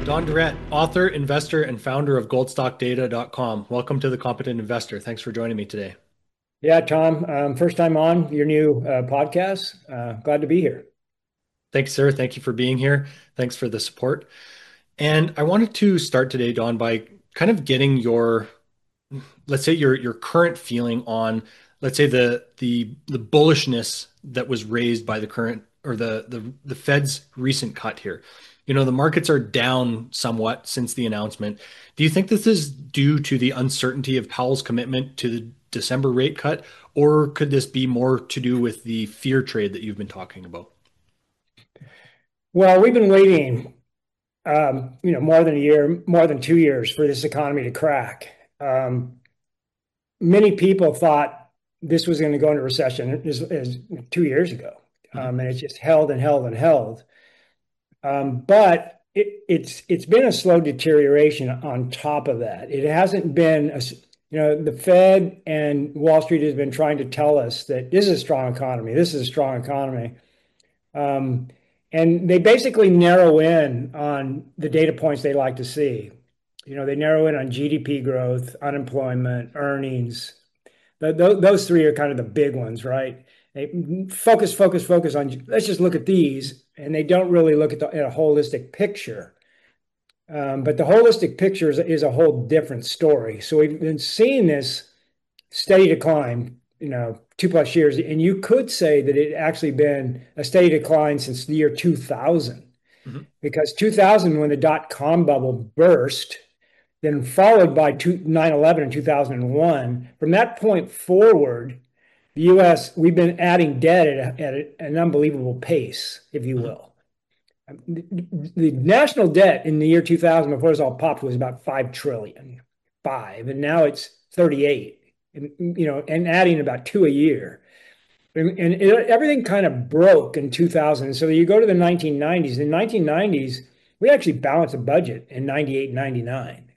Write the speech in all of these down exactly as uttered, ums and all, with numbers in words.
Don Durrett, author, investor, and founder of gold stock data dot com. Welcome to The Competent Investor. Thanks for joining me today. Yeah, Tom, um, first time on your new uh, podcast. Uh, glad to be here. Thanks, sir. Thank you for being here. Thanks for the support. And I wanted to start today, Don, by kind of getting your, let's say your your current feeling on, let's say the the the bullishness that was raised by the current or the the the Fed's recent cut here. You know, the markets are down somewhat since the announcement. Do you think this is due to the uncertainty of Powell's commitment to the December rate cut, or could this be more to do with the fear trade that you've been talking about? Well, we've been waiting, um, you know, more than a year, more than two years for this economy to crack. Um, many people thought this was going to go into recession as, as two years ago, Mhm. um, and it's just held and held and held. Um, but it, it's it's been a slow deterioration on top of that. It hasn't been a, you know, the Fed and Wall Street has been trying to tell us that this is a strong economy. This is a strong economy. Um, and they basically narrow in on the data points they like to see. You know, they narrow in on G D P growth, unemployment, earnings. Th th those three are kind of the big ones, right? They focus, focus, focus on, let's just look at these. And they don't really look at, the, at a holistic picture. Um, but the holistic picture is, is a whole different story. So we've been seeing this steady decline, you know, two plus years. And you could say that it actually been a steady decline since the year two thousand, Mhm. because two thousand, when the dot com bubble burst, then followed by nine eleven in two thousand one, from that point forward, the U S, we've been adding debt at, a, at a, an unbelievable pace, if you Mhm. will. The, the national debt in the year two thousand, before this all popped, was about five trillion, five, and now it's thirty-eight, and, you know, and adding about two a year. And, and it, everything kind of broke in two thousand. So you go to the nineteen nineties. In the nineteen nineties, we actually balanced a budget in ninety-eight, ninety-nine.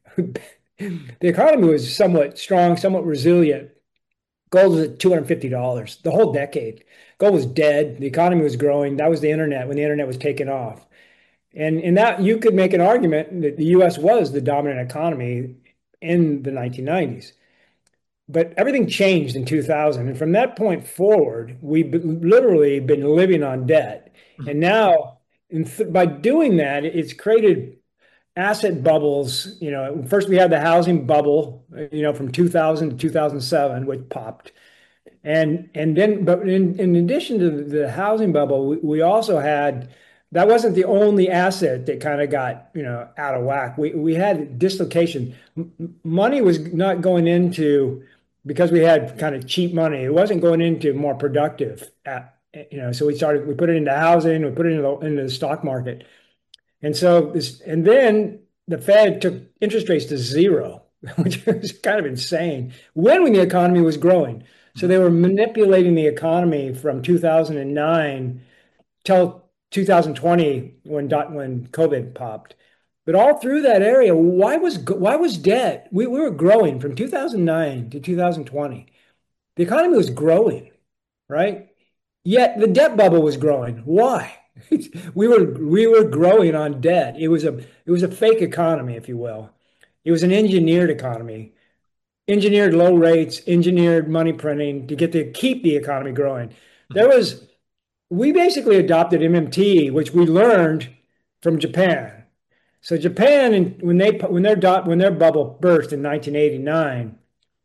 The economy was somewhat strong, somewhat resilient. Gold was at two hundred fifty dollars the whole decade. Gold was dead. The economy was growing. That was the internet when the internet was taking off. And in that, you could make an argument that the U S was the dominant economy in the nineteen nineties. But everything changed in two thousand. And from that point forward, we've literally been living on debt. Mhm. And now, by doing that, it's created asset bubbles. You know, first we had the housing bubble, you know, from two thousand to two thousand seven, which popped. And and then, but in, in addition to the housing bubble, we, we also had, that wasn't the only asset that kind of got, you know, out of whack. We we had dislocation. M- money was not going into, because we had kind of cheap money. It wasn't going into more productive, at, you know. So we started, we put it into housing, we put it into the, into the stock market, and so this, and then the Fed took interest rates to zero, which was kind of insane when when the economy was growing. So Mhm. they were manipulating the economy from two thousand nine till two thousand twenty, when dot when COVID popped. But all through that area, why was why was debt? We, we were growing from two thousand nine to two thousand twenty. The economy was growing, right? Yet the debt bubble was growing. Why? We were we were growing on debt. It was a it was a fake economy, if you will. It was an engineered economy, engineered low rates, engineered money printing to get to keep the economy growing. There Mhm. was We basically adopted M M T, which we learned from Japan. So Japan, and when they when their dot when their bubble burst in nineteen eighty-nine,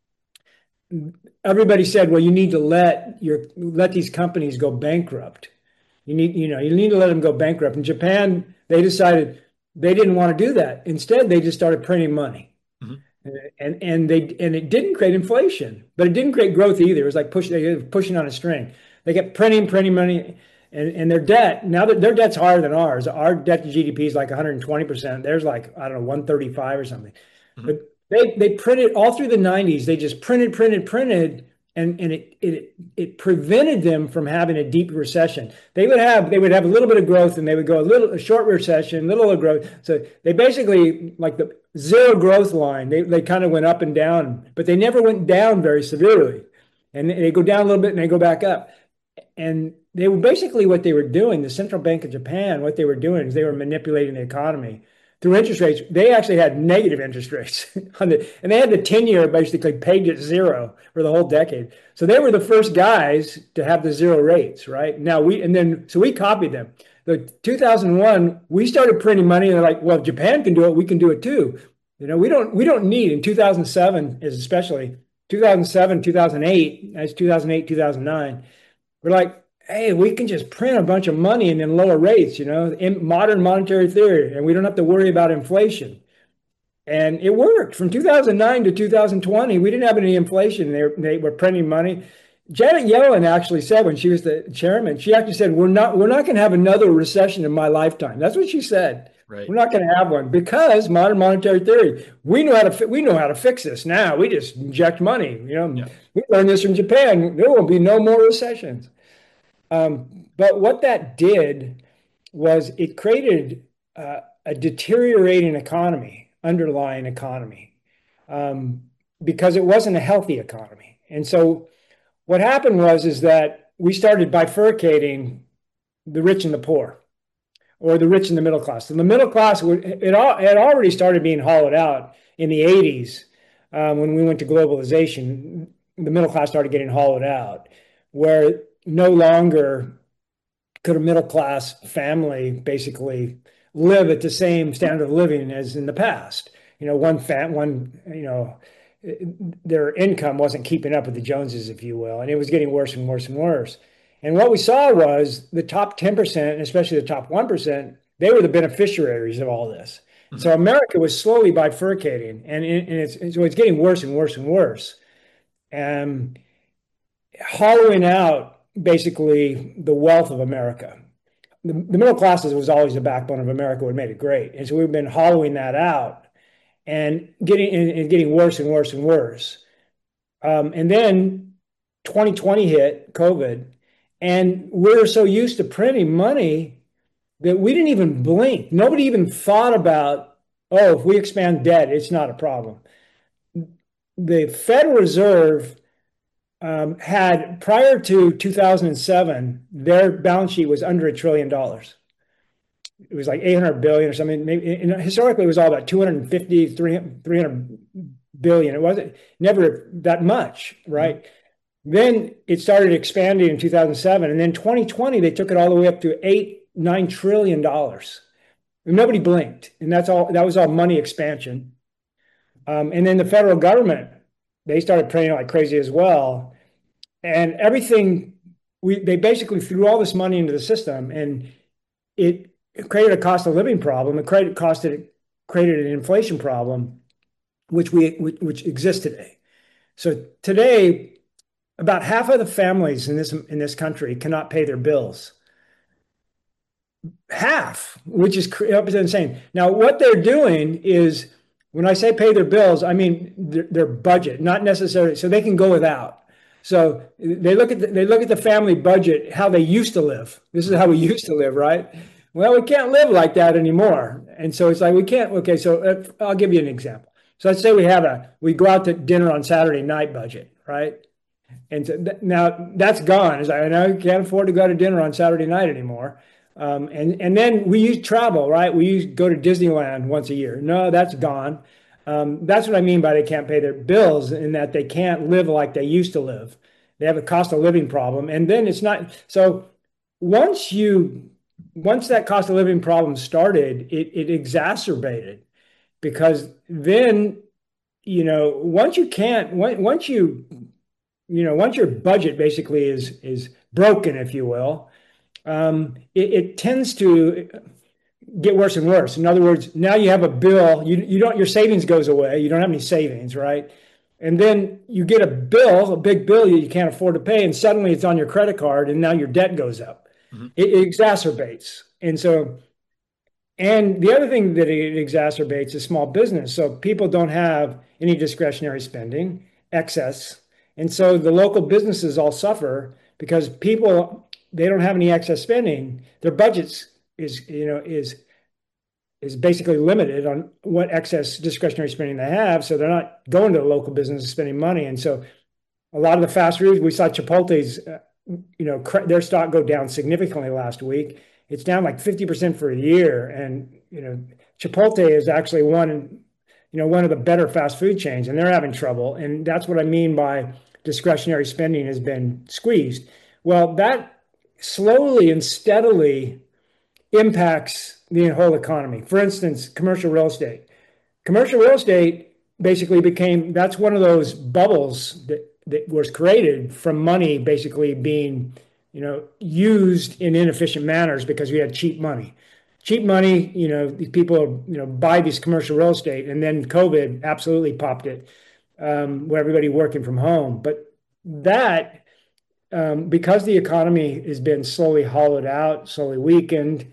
everybody said, well, you need to let your let these companies go bankrupt. You need, you know, you need to let them go bankrupt. In Japan, they decided they didn't want to do that. Instead, they just started printing money. Mhm. And and they and it didn't create inflation, but it didn't create growth either. It was like push, they were pushing on a string. They kept printing, printing money, and, and their debt, now that their debt's higher than ours. Our debt to G D P is like one hundred twenty percent. Theirs like, I don't know, one thirty-five or something. Mhm. But they they printed all through the nineties. They just printed, printed, printed, and and it it it prevented them from having a deep recession. They would have they would have a little bit of growth, and they would go a little a short recession, little of growth. So they basically, like the zero growth line. They they kind of went up and down, but they never went down very severely. And they go down a little bit and they go back up. And they were basically, what they were doing, the central bank of Japan, what they were doing is they were manipulating the economy through interest rates, they actually had negative interest rates on the, and they had the ten year basically pegged at zero for the whole decade. So they were the first guys to have the zero rates, right? Now we, and then, so we copied them. The two thousand one, we started printing money and they're like, well, if Japan can do it, we can do it too. You know, we don't, we don't need in two thousand seven, especially two thousand seven, two thousand eight, as two thousand eight, two thousand nine, we're like, hey, we can just print a bunch of money and then lower rates, you know, in modern monetary theory, and we don't have to worry about inflation. And it worked from two thousand nine to two thousand twenty. We didn't have any inflation. They, they were printing money. Janet Yellen actually said when she was the chairman, she actually said, we're not, we're not going to have another recession in my lifetime. That's what she said. Right. We're not going to have one because modern monetary theory, we know how to, we know how to fix this now. We just inject money. You know, yeah. We learned this from Japan. There will be no more recessions. Um, but what that did was it created uh, a deteriorating economy, underlying economy, um, because it wasn't a healthy economy. And so what happened was is that we started bifurcating the rich and the poor, or the rich and the middle class. And the middle class, it all had already started being hollowed out in the eighties um, when we went to globalization. The middle class started getting hollowed out, where no longer could a middle class family basically live at the same standard of living as in the past. You know, one fam, one, you know, their income wasn't keeping up with the Joneses, if you will, and it was getting worse and worse and worse. And what we saw was the top ten percent, and especially the top one percent, they were the beneficiaries of all this. Mm-hmm. So America was slowly bifurcating, and, it, and it's, so it's getting worse and worse and worse. And hollowing out basically the wealth of America. The, the middle classes was always the backbone of America, what made it great. And so we've been hollowing that out and getting, and getting worse and worse and worse. Um, and then twenty twenty hit, COVID, and we're so used to printing money that we didn't even blink. Nobody even thought about, oh, if we expand debt, it's not a problem. The Federal Reserve um, had, prior to two thousand seven, their balance sheet was under a trillion dollars. It was like eight hundred billion or something. Maybe, and historically, it was all about two hundred fifty, three hundred billion. It wasn't never that much, right? Mm-hmm. Then it started expanding in two thousand seven. And then twenty twenty, they took it all the way up to eight, nine trillion dollars. And nobody blinked. And that's all, that was all money expansion. Um, and then the federal government, they started printing like crazy as well. And everything, we they basically threw all this money into the system, and it created a cost of living problem. It created, costed, created an inflation problem, which we which, which exists today. So today, about half of the families in this in this country cannot pay their bills. Half, which is insane. Now, what they're doing is, when I say pay their bills, I mean their, their budget, not necessarily, so they can go without. So they look at the, they look at the family budget, how they used to live. This is how we used to live, right? Well, we can't live like that anymore. And so it's like, we can't, okay, so uh, I'll give you an example. So let's say we have a, we go out to dinner on Saturday night budget, right? And so th- now that's gone. It's like, I know you can't afford to go to dinner on Saturday night anymore. Um, and, and then we use travel, right? We use, go to Disneyland once a year. No, that's gone. Um, that's what I mean by they can't pay their bills, in that they can't live like they used to live. They have a cost of living problem. And then it's not, so once you, once that cost of living problem started, it, it exacerbated, because then, you know, once you can't, once you, you know, once your budget basically is, is broken, if you will, um, it, it tends to get worse and worse. In other words, now you have a bill, you, you don't, your savings goes away. You don't have any savings, right? And then you get a bill, a big bill you can't afford to pay, and suddenly it's on your credit card, and now your debt goes up. Mm-hmm. It, it exacerbates. And so, and the other thing that it exacerbates is small business. So people don't have any discretionary spending, excess. And so the local businesses all suffer because people, they don't have any excess spending. Their budgets is, you know, is, is basically limited on what excess discretionary spending they have. So they're not going to the local business and spending money. And so a lot of the fast food, we saw Chipotle's, uh, you know, their stock go down significantly last week. It's down like fifty percent for a year. And, you know, Chipotle is actually one, you know, one of the better fast food chains, and they're having trouble. And that's what I mean by discretionary spending has been squeezed. Well, that slowly and steadily impacts the whole economy. For instance, commercial real estate. Commercial real estate basically became, that's one of those bubbles that, that was created from money basically being, you know, used in inefficient manners because we had cheap money. Cheap money, you know, these people, you know, buy these commercial real estate, and then COVID absolutely popped it, um, where everybody working from home. But that, um, because the economy has been slowly hollowed out, slowly weakened,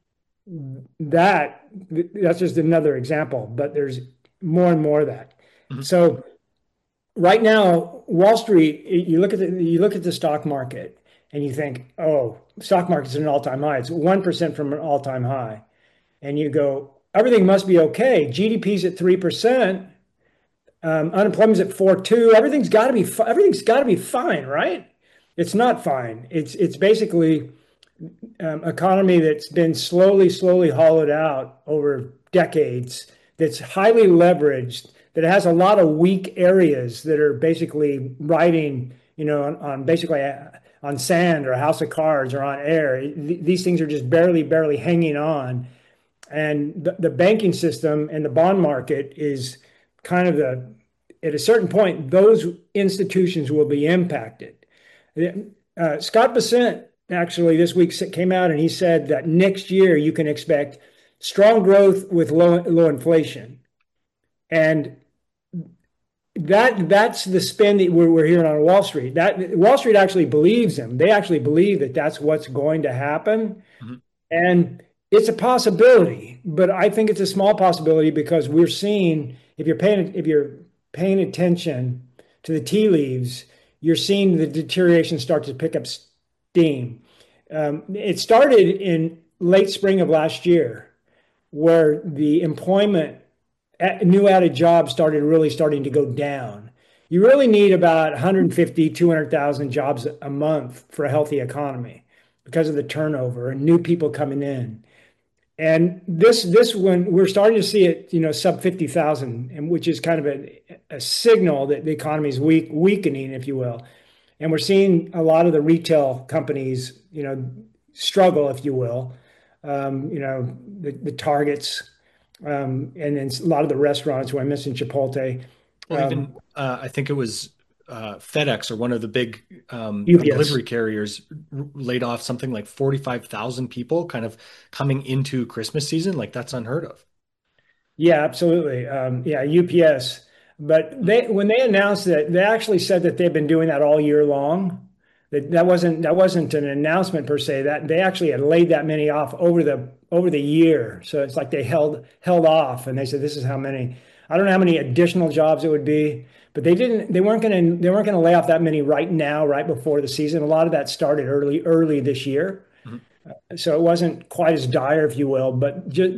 that that's just another example, but there's more and more of that. Mhm. So right now, Wall Street, you look at the you look at the stock market and you think, oh, stock market's at an all-time high. It's one percent from an all-time high. And you go, everything must be okay. G D P's at three percent, um, unemployment's at four point two. Everything's got to be everything's got to be fine, right? It's not fine. It's it's basically um, economy that's been slowly, slowly hollowed out over decades, that's highly leveraged, that has a lot of weak areas that are basically riding, you know, on, on basically uh, on sand or a house of cards or on air. These things are just barely, barely hanging on. And the, the banking system and the bond market is kind of the, at a certain point, those institutions will be impacted. Uh, Scott Bessent actually this week came out and he said that next year you can expect strong growth with low, low inflation. And that that's the spin that we're, we're hearing on Wall Street. That Wall Street actually believes him. They actually believe that that's what's going to happen. Mhm. And it's a possibility, but I think it's a small possibility because we're seeing, if you're paying if you're paying attention to the tea leaves, you're seeing the deterioration start to pick up steam. Um, it started in late spring of last year, where the employment, new added jobs started really starting to go down. You really need about one hundred fifty, two hundred thousand jobs a month for a healthy economy because of the turnover and new people coming in. And this this one we're starting to see it, you know, sub fifty thousand, and which is kind of a, a signal that the economy is weak, weakening, if you will. And we're seeing a lot of the retail companies, you know, struggle, if you will. Um, you know, the, the Targets, um, and then a lot of the restaurants where I mentioned Chipotle, Well, um, even uh, I think it was uh, FedEx or one of the big um, U P S. delivery carriers r- laid off something like forty-five thousand people kind of coming into Christmas season. Like that's unheard of. Yeah, absolutely. Um, yeah, U P S. But they when they announced that, they actually said that they've been doing that all year long. That that wasn't that wasn't an announcement per se. That they actually had laid that many off over the over the year. So it's like they held held off, and they said this is how many. I don't know how many additional jobs it would be, but they didn't. They weren't going to. They weren't going to lay off that many right now, right before the season. A lot of that started early early this year, Mhm. so it wasn't quite as dire, if you will. But just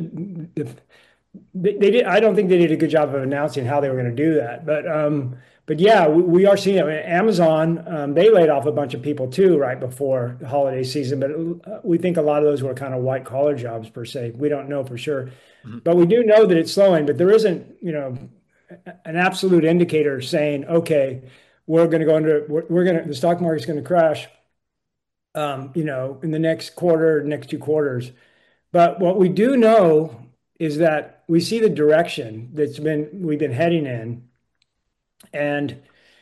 they, they did. I don't think they did a good job of announcing how they were going to do that. But um, but yeah, we, we are seeing it. Amazon, um, they laid off a bunch of people too right before the holiday season. But uh, we think a lot of those were kind of white collar jobs per se. We don't know for sure, Mhm. but we do know that it's slowing. But there isn't, you know, an absolute indicator saying, okay, we're going to go into we're, we're going to the stock market's going to crash. Um, you know, in the next quarter, next two quarters. But what we do know is that we see the direction that's been we've been heading in, and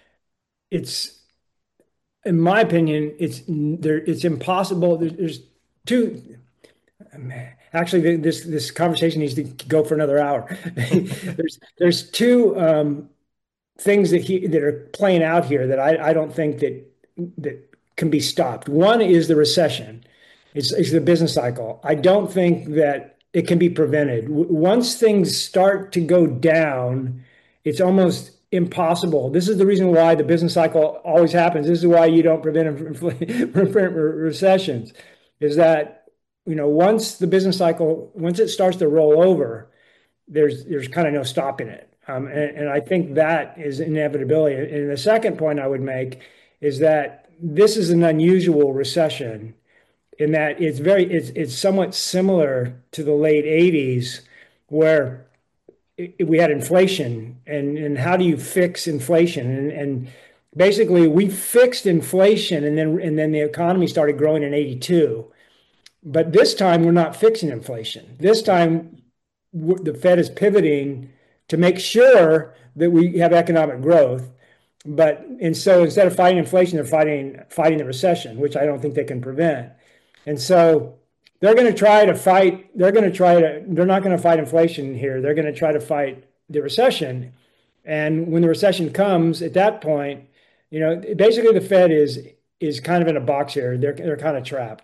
it's, in my opinion, it's there. It's impossible. There's two. Actually, this this conversation needs to go for another hour. there's there's two um, things that he that are playing out here that I, I don't think that that can be stopped. One is the recession. It's, it's the business cycle. I don't think that it can be prevented. Once things start to go down, it's almost impossible. This is the reason why the business cycle always happens. This is why you don't prevent recessions, is that, you know, once the business cycle, once it starts to roll over, there's there's kind of no stopping it. Um, and, and I think that is inevitability. And the second point I would make is that this is an unusual recession in that it's very it's it's somewhat similar to the late eighties, where it, we had inflation, and, and how do you fix inflation? And, and basically we fixed inflation, and then and then the economy started growing in eighty-two. But this time we're not fixing inflation. This time the Fed is pivoting to make sure that we have economic growth. But and so instead of fighting inflation, they're fighting fighting the recession, which I don't think they can prevent. And so they're going to try to fight. They're going to try to. They're not going to fight inflation here. They're going to try to fight the recession. And when the recession comes, at that point, you know, basically the Fed is is kind of in a box here. They're they're kind of trapped.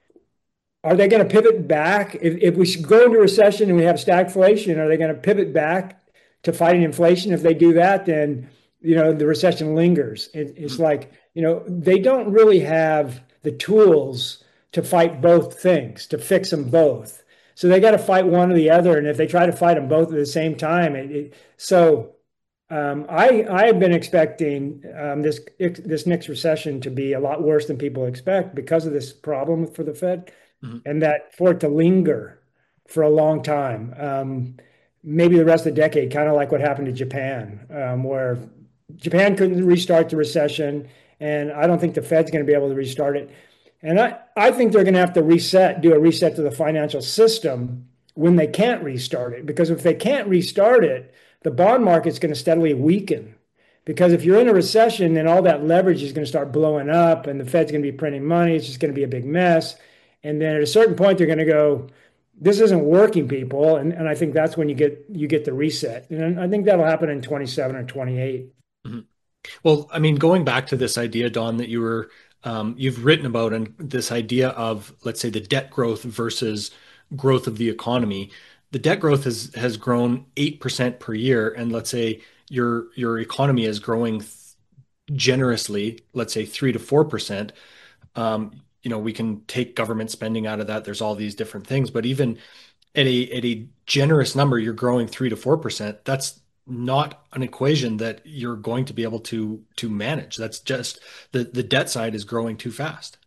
Are they going to pivot back if, if we go into recession and we have stagflation? Are they going to pivot back to fighting inflation? If they do that, then you know the recession lingers. It, it's like you know they don't really have the tools to fight both things, to fix them both. So they got to fight one or the other. And if they try to fight them both at the same time, it, it, so um, I I have been expecting um, this this next recession to be a lot worse than people expect because of this problem for the Fed, Mhm. and that for it to linger for a long time, um, maybe the rest of the decade, kind of like what happened to Japan, um, where Japan couldn't restart the recession, and I don't think the Fed's going to be able to restart it. And I, I think they're going to have to reset, do a reset to the financial system when they can't restart it. Because if they can't restart it, the bond market's going to steadily weaken. Because if you're in a recession, then all that leverage is going to start blowing up, and the Fed's going to be printing money. It's just going to be a big mess. And then at a certain point, they're going to go, this isn't working, people. And, and I think that's when you get you get the reset. And I think that'll happen in twenty-seven or twenty-eight. Mhm. Well, I mean, going back to this idea, Don, that you were um, you've written about, and this idea of, let's say, the debt growth versus growth of the economy. The debt growth has has grown eight percent per year, and let's say your your economy is growing th- generously, let's say three to four percent. Um, you know, we can take government spending out of that. There's all these different things, but even at a at a generous number, you're growing three to four percent. That's not an equation that you're going to be able to to manage. That's just the the debt side is growing too fast.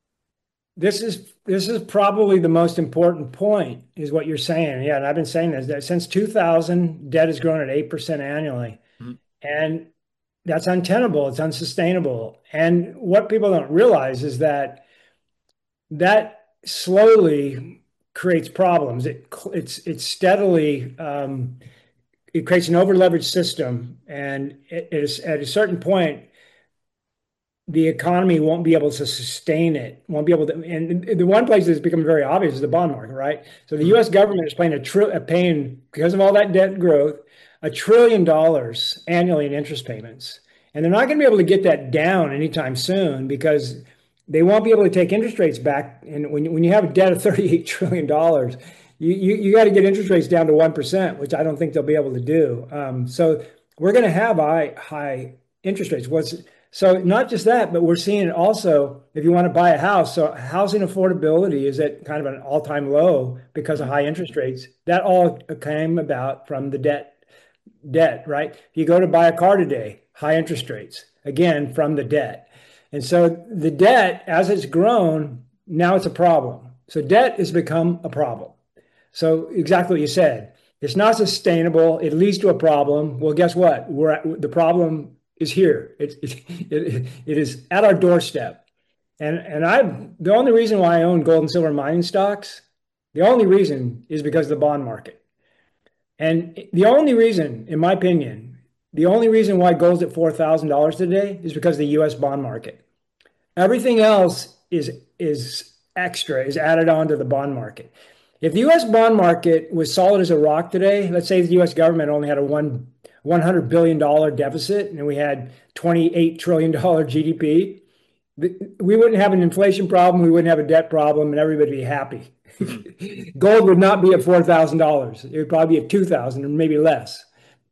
This is this is probably the most important point, is what you're saying. Yeah, and I've been saying this that since two thousand, debt has grown at eight percent annually, Mhm. and that's untenable. It's unsustainable. And what people don't realize is that that slowly creates problems. It it's it's steadily um, it creates an over leveraged system, and it is at a certain point the economy won't be able to sustain it, won't be able to. And the one place that's become very obvious is the bond market, right? So the Mhm. U S government is paying a tri- paying because of all that debt growth, a trillion dollars annually in interest payments, and they're not going to be able to get that down anytime soon because they won't be able to take interest rates back. And when when you have a debt of thirty-eight trillion dollars, you you, you got to get interest rates down to one percent, which I don't think they'll be able to do. Um, so we're going to have high high interest rates. What's so not just that, but we're seeing it also if you want to buy a house. So housing affordability is at kind of an all-time low because of Mhm. high interest rates. That all came about from the debt debt, right? If you go to buy a car today, high interest rates, again, from the debt. And so the debt, as it's grown, now it's a problem. So debt has become a problem. So exactly what you said. It's not sustainable. It leads to a problem. Well, guess what? We're at, the problem is here. It, it, it, it is at our doorstep. And and I the only reason why I own gold and silver mining stocks, the only reason is because of the bond market. And the only reason, in my opinion, the only reason why gold's at four thousand dollars today is because of the U S bond market. Everything else is is extra, is added on to the bond market. If the U S bond market was solid as a rock today, let's say the U S government only had a one one hundred billion dollar deficit and we had twenty-eight trillion dollar G D P, we wouldn't have an inflation problem, we wouldn't have a debt problem, and everybody would be happy. Mhm. Gold would not be at four thousand dollars. It would probably be at two thousand dollars or maybe less.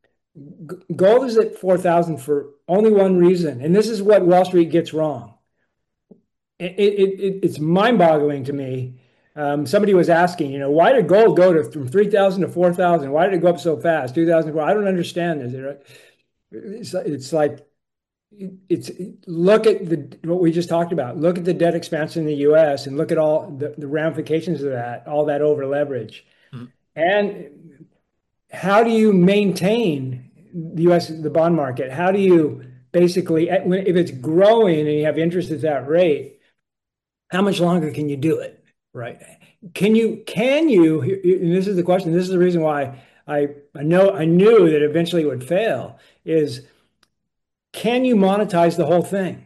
Gold is at four thousand dollars for only one reason, and this is what Wall Street gets wrong. It, it, it, it's mind-boggling to me. Um, somebody was asking, you know, why did gold go to from three thousand to four thousand? Why did it go up so fast? two thousand four. I don't understand this. Right? It's, it's like it's look at the what we just talked about. Look at the debt expansion in the U S and look at all the, the ramifications of that, all that over leverage. Mhm. And how do you maintain the U S the bond market? How do you basically, if it's growing and you have interest at that rate, how much longer can you do it? Right? Can you can you? And this is the question. This is the reason why I I know I knew that eventually it would fail. Is can you monetize the whole thing?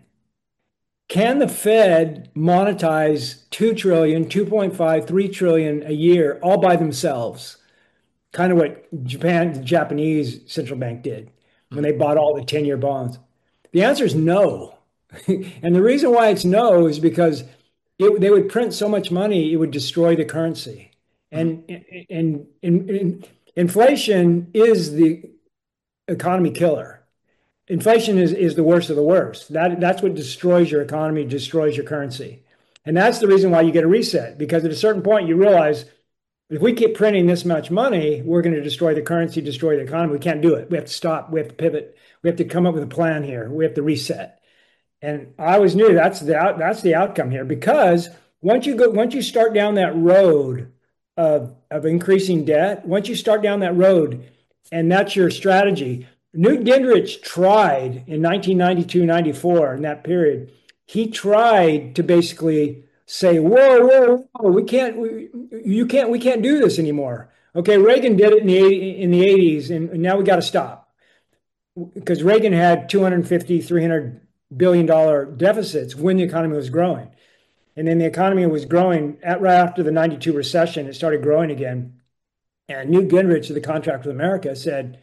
Can the Fed monetize two trillion, two point five, three trillion a year all by themselves? Kind of what Japan, the Japanese central bank did when Mhm. they bought all the ten-year bonds. The answer is no. And the reason why it's no is because it, they would print so much money, it would destroy the currency. Mhm. And, and, and, and inflation is the economy killer. Inflation is, is the worst of the worst. That, that's what destroys your economy, destroys your currency. And that's the reason why you get a reset, because at a certain point you realize if we keep printing this much money, we're going to destroy the currency, destroy the economy. We can't do it. We have to stop. We have to pivot. We have to come up with a plan here. We have to reset. And I always knew that's the out, that's the outcome here, because once you go once you start down that road of of increasing debt, once you start down that road, and that's your strategy. Newt Gingrich tried in nineteen ninety-two, ninety-four, in that period, he tried to basically say, whoa, whoa, whoa, we can't, we, you can't, we can't do this anymore. Okay, Reagan did it in the in the eighties, and now we got to stop, because Reagan had two hundred fifty, three hundred billion dollar deficits when the economy was growing. And then the economy was growing at, right after the ninety-two recession, it started growing again. And Newt Gingrich of the Contract with America said,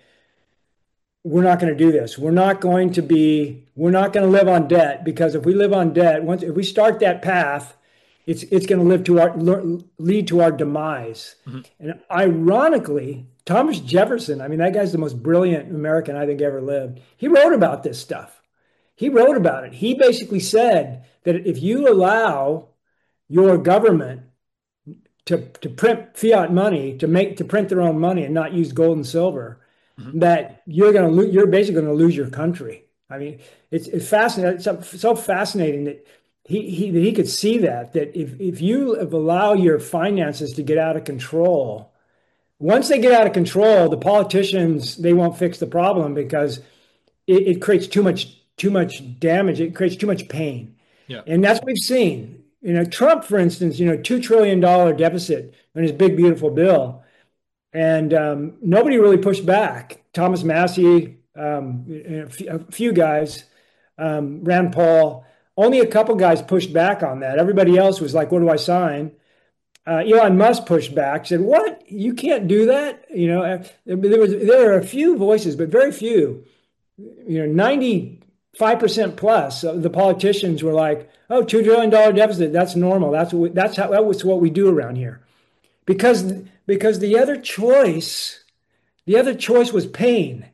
we're not going to do this. We're not going to be, we're not going to live on debt, because if we live on debt, once if we start that path, it's it's going to live to our lead to our demise. Mhm. And ironically, Thomas Jefferson, I mean, that guy's the most brilliant American I think ever lived. He wrote about this stuff. He wrote about it. He basically said that if you allow your government to, to print fiat money, to make to print their own money and not use gold and silver, Mhm. that you're going to lo- you're basically going to lose your country. I mean, it's it's fascinating. It's so, so fascinating that he, he that he could see that that if if you allow your finances to get out of control, once they get out of control, the politicians, they won't fix the problem, because it, it creates too much too much damage. It creates too much pain, Yeah. and that's what we've seen. You know, Trump, for instance, you know, two trillion dollar deficit on his big beautiful bill, and um, nobody really pushed back. Thomas Massey, um, a few guys, um, Rand Paul, only a couple guys pushed back on that. Everybody else was like, "What do I sign?" Uh, Elon Musk pushed back, said, "What? You can't do that." You know, uh, there was there are a few voices, but very few. You know, ninety-five percent plus of the politicians were like, "Oh, two trillion dollar deficit, that's normal. That's what we, that's how that was what we do around here." Because because the other choice, the other choice was pain,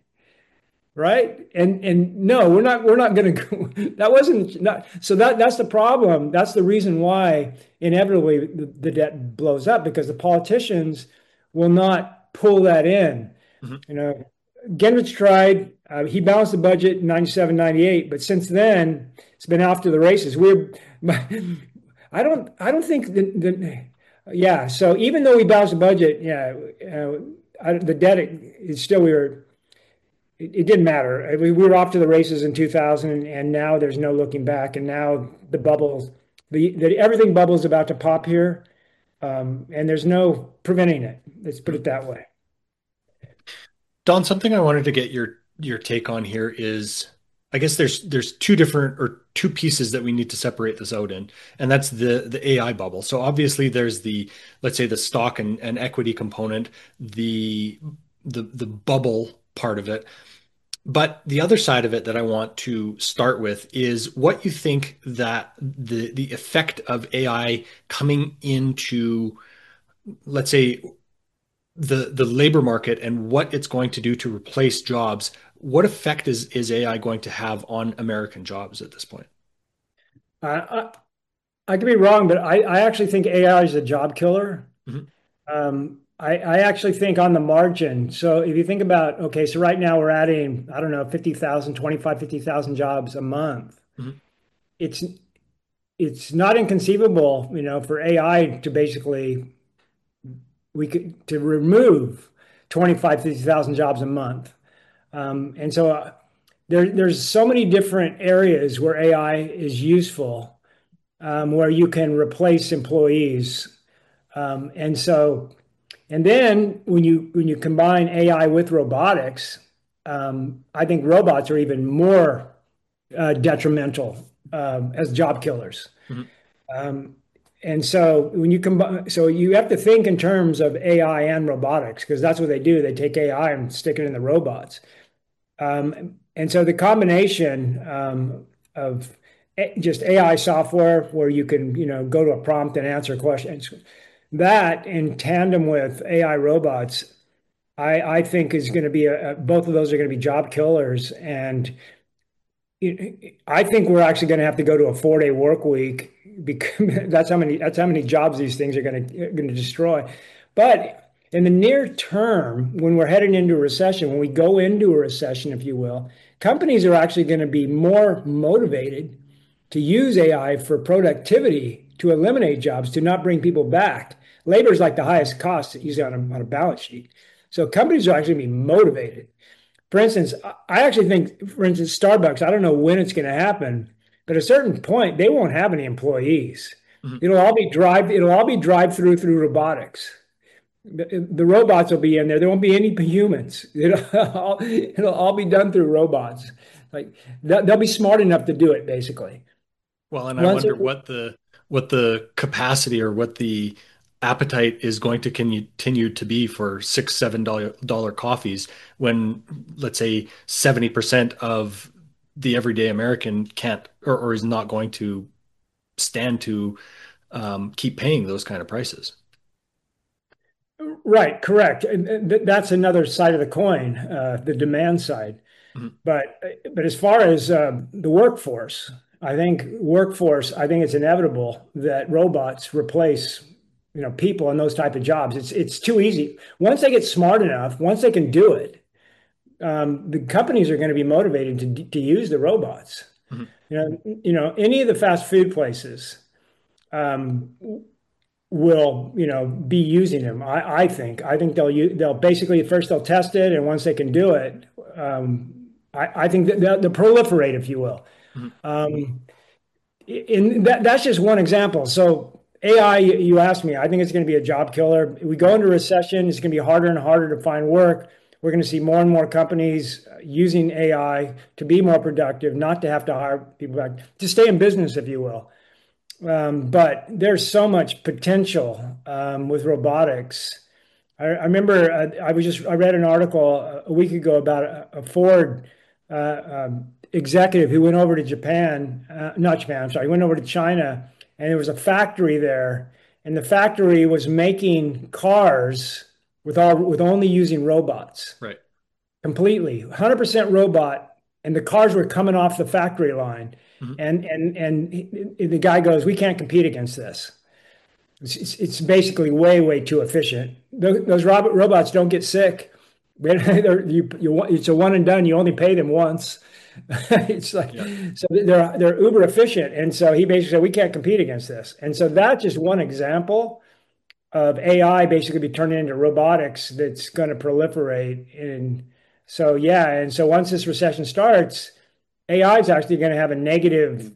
right? And and no, we're not we're not going to go. That wasn't not so that that's the problem. That's the reason why inevitably the, the debt blows up, because the politicians will not pull that in. Mhm. You know, Gingrich tried. Uh, he balanced the budget in ninety-seven, ninety-eight, but since then it's been off to the races. We're, I don't, I don't think that, yeah. So even though we balanced the budget, yeah, uh, I, the debt is still we were. It, it didn't matter. We, we were off to the races in two thousand, and now there's no looking back. And now the bubbles, the, the everything bubble is about to pop here, um, and there's no preventing it. Let's put Mhm. it that way. Don, something I wanted to get your your take on here is, I guess there's there's two different or two pieces that we need to separate this out in, and that's the the A I bubble. So obviously there's the, let's say, the stock and, and equity component, the the the bubble part of it. But the other side of it that I want to start with is what you think that the the effect of A I coming into, let's say, the the labor market and what it's going to do to replace jobs. What effect is is A I going to have on American jobs at this point? Uh, I, I could be wrong, but I, I actually think A I is a job killer. Mhm. Um, I, I actually think on the margin. So if you think about, okay, so right now we're adding, I don't know, fifty thousand, twenty-five, fifty thousand jobs a month. Mhm. It's it's not inconceivable, you know, for A I to basically we could to remove. twenty-five, fifty thousand jobs a month. Um, and so uh, there, there's so many different areas where A I is useful, um, where you can replace employees. Um, and so, and then when you when you combine A I with robotics, um, I think robots are even more uh, detrimental um, as job killers. Mhm. Um, and so when you combine, so you have to think in terms of A I and robotics because that's what they do. They take A I and stick it in the robots. Um, and so the combination um, of just A I software where you can, you know, go to a prompt and answer questions, that in tandem with A I robots, I, I think is going to be a, both of those are going to be job killers. And I think we're actually going to have to go to a four day work week because that's how many that's how many jobs these things are going to going to destroy. But in the near term, when we're heading into a recession, when we go into a recession, if you will, companies are actually going to be more motivated to use A I for productivity, to eliminate jobs, to not bring people back. Labor is like the highest cost usually on a, on a balance sheet. So companies are actually going to be motivated. For instance, I actually think, for instance, Starbucks, I don't know when it's going to happen, but at a certain point, they won't have any employees. Mhm. It'll all be drive, it'll all be drive through through robotics. The, the robots will be in there. There won't be any humans. It'll all, it'll all be done through robots. Like they'll, they'll be smart enough to do it, basically. Well, and I Once it, wonder what the what the capacity or what the appetite is going to continue to be for six, seven dollar dollar coffees when, let's say, seventy percent of the everyday American can't or, or is not going to stand to um, keep paying those kind of prices. right, correct. And that's another side of the coin, uh, the demand side. Mhm. But but as far as um, the workforce, I think workforce, I think it's inevitable that robots replace, you know, people in those type of jobs. It's it's too easy. Once they get smart enough, once they can do it, um, the companies are going to be motivated to to use the robots. Mhm. You know, you know, any of the fast food places um, will, you know, be using them. I, I think. I think they'll use, they'll basically first they'll test it, and once they can do it, um, I, I think that they'll, they'll proliferate, if you will. Mhm. Um, in that, that's just one example. So A I, you asked me, I think it's going to be a job killer. We go into recession, it's going to be harder and harder to find work. We're going to see more and more companies using A I to be more productive, not to have to hire people back, to stay in business, if you will. Um, but there's so much potential um, with robotics. I, I remember uh, I was just I read an article a week ago about a, a Ford uh, um, executive who went over to Japan, uh, not Japan, I'm sorry, he went over to China, and there was a factory there, and the factory was making cars with all with only using robots Right. completely, one hundred percent robot, and the cars were coming off the factory line. Mhm. And and and the guy goes, "We can't compete against this. It's, it's basically way, way too efficient. Those, those robot, robots don't get sick. They're, you, you, it's a one and done. You only pay them once. It's like, Yeah. so they're they're uber efficient. And so he basically said, we can't compete against this. And so that's just one example of A I basically be turning into robotics that's going to proliferate. And so, yeah. And so once this recession starts, A I is actually going to have a negative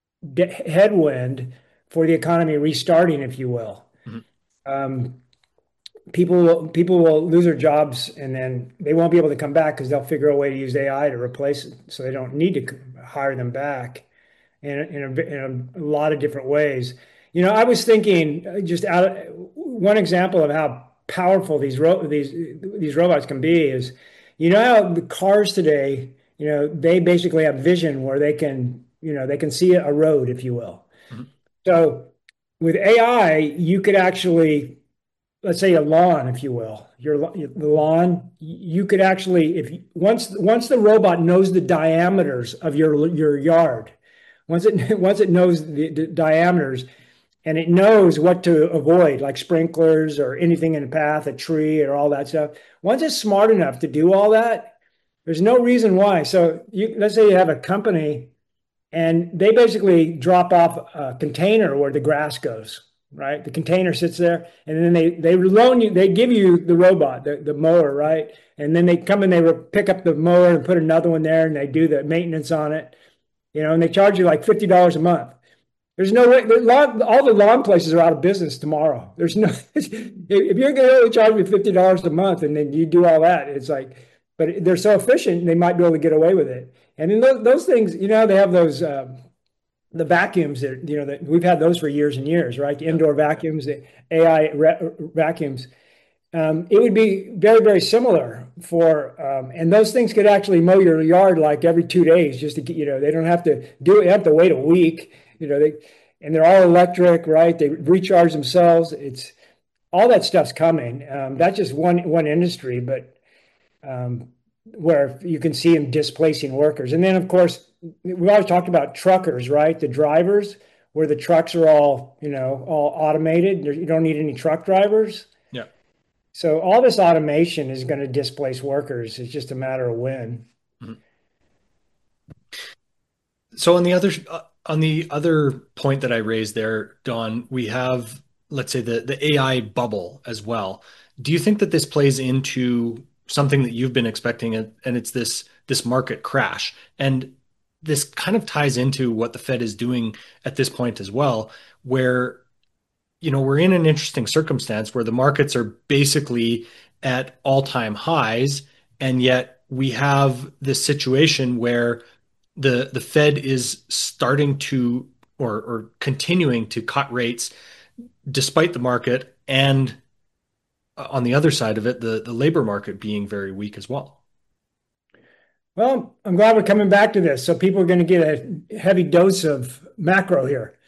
headwind for the economy restarting, if you will. Mhm. Um, people will, people will lose their jobs and then they won't be able to come back because they'll figure a way to use A I to replace it, so they don't need to hire them back in, in, a, in a lot of different ways. You know, I was thinking uh, just out of, one example of how powerful these ro- these these robots can be is, you know, how the cars today, you know, they basically have vision where they can, you know, they can see a road, if you will. Mhm. So with A I, you could actually, let's say a lawn, if you will, your the lawn, you could actually, if once once the robot knows the diameters of your your yard, once it once it knows the, the diameters and it knows what to avoid, like sprinklers or anything in the path, a tree or all that stuff. Once it's smart enough to do all that, there's no reason why. So you, let's say you have a company and they basically drop off a container where the grass goes. right? The container sits there, and then they they loan you, they give you the robot, the, the mower, right? And then they come and they pick up the mower and put another one there, and they do the maintenance on it, you know, and they charge you like fifty dollars a month. There's no way. Lawn, all the lawn places are out of business tomorrow. There's no. If you're going to charge me fifty dollars a month and then you do all that, it's like, but they're so efficient, they might be able to get away with it. And then those, those things, you know, they have those uh, the vacuums that you know that we've had those for years and years, right? The indoor vacuums, the A I vacuums. Um, it would be very, very similar for, um, and those things could actually mow your yard like every two days, just to get, you know, they don't have to do it. They have to wait a week. You know, they, and they're all electric, right? They recharge themselves. It's all that stuff's coming. Um, that's just one one industry, but um, where you can see them displacing workers. And then, of course, we always talked about truckers, right? The drivers, where the trucks are all, you know, all automated. You don't need any truck drivers. Yeah. So all this automation is going to displace workers. It's just a matter of when. Mhm. So on the other uh, on the other point that I raised there, Don, we have, let's say, the the A I bubble as well. Do you think that this plays into something that you've been expecting, and and it's this this market crash? And this kind of ties into what the Fed is doing at this point as well, where you know we're in an interesting circumstance where the markets are basically at all-time highs, and yet we have this situation where the the Fed is starting to or or continuing to cut rates despite the market, and uh, on the other side of it, the the labor market being very weak as well. Well, I'm glad we're coming back to this. So people are going to get a heavy dose of macro here.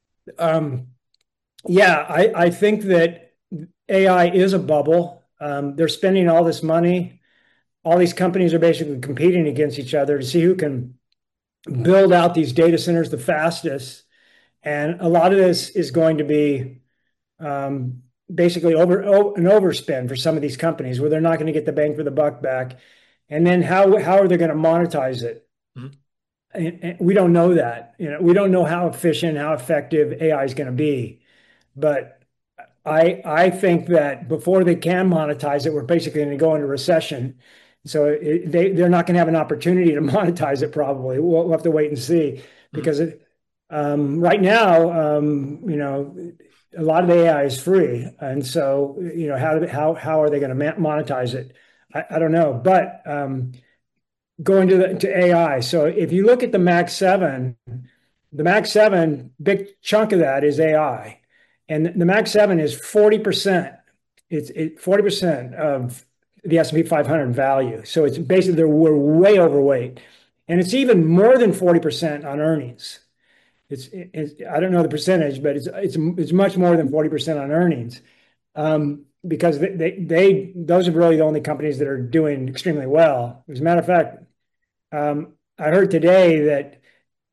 Um, yeah, I, I think that A I is a bubble. Um, they're spending all this money. All these companies are basically competing against each other to see who can build out these data centers the fastest. And a lot of this is going to be um, basically over oh, an overspend for some of these companies where they're not going to get the bang for the buck back. And then how how are they going to monetize it? Mhm. And, and we don't know that. You know, we don't know how efficient, how effective A I is going to be. But I I think that before they can monetize it, we're basically going to go into recession. So it, they they're not going to have an opportunity to monetize it. Probably we'll, we'll have to wait and see Mhm. because it, um, right now, um, you know, a lot of the A I is free, and so you know how how how are they going to monetize it? I, I don't know, but um, going to the to A I. So if you look at the Max seven, the Max seven, big chunk of that is A I, and the Max seven is forty percent. It's it, forty percent of the S and P five hundred value. So it's basically they're, we're way overweight, and it's even more than forty percent on earnings. It's, it's I don't know the percentage, but it's it's it's much more than forty percent on earnings, um, because they, they they those are really the only companies that are doing extremely well. As a matter of fact, um, I heard today that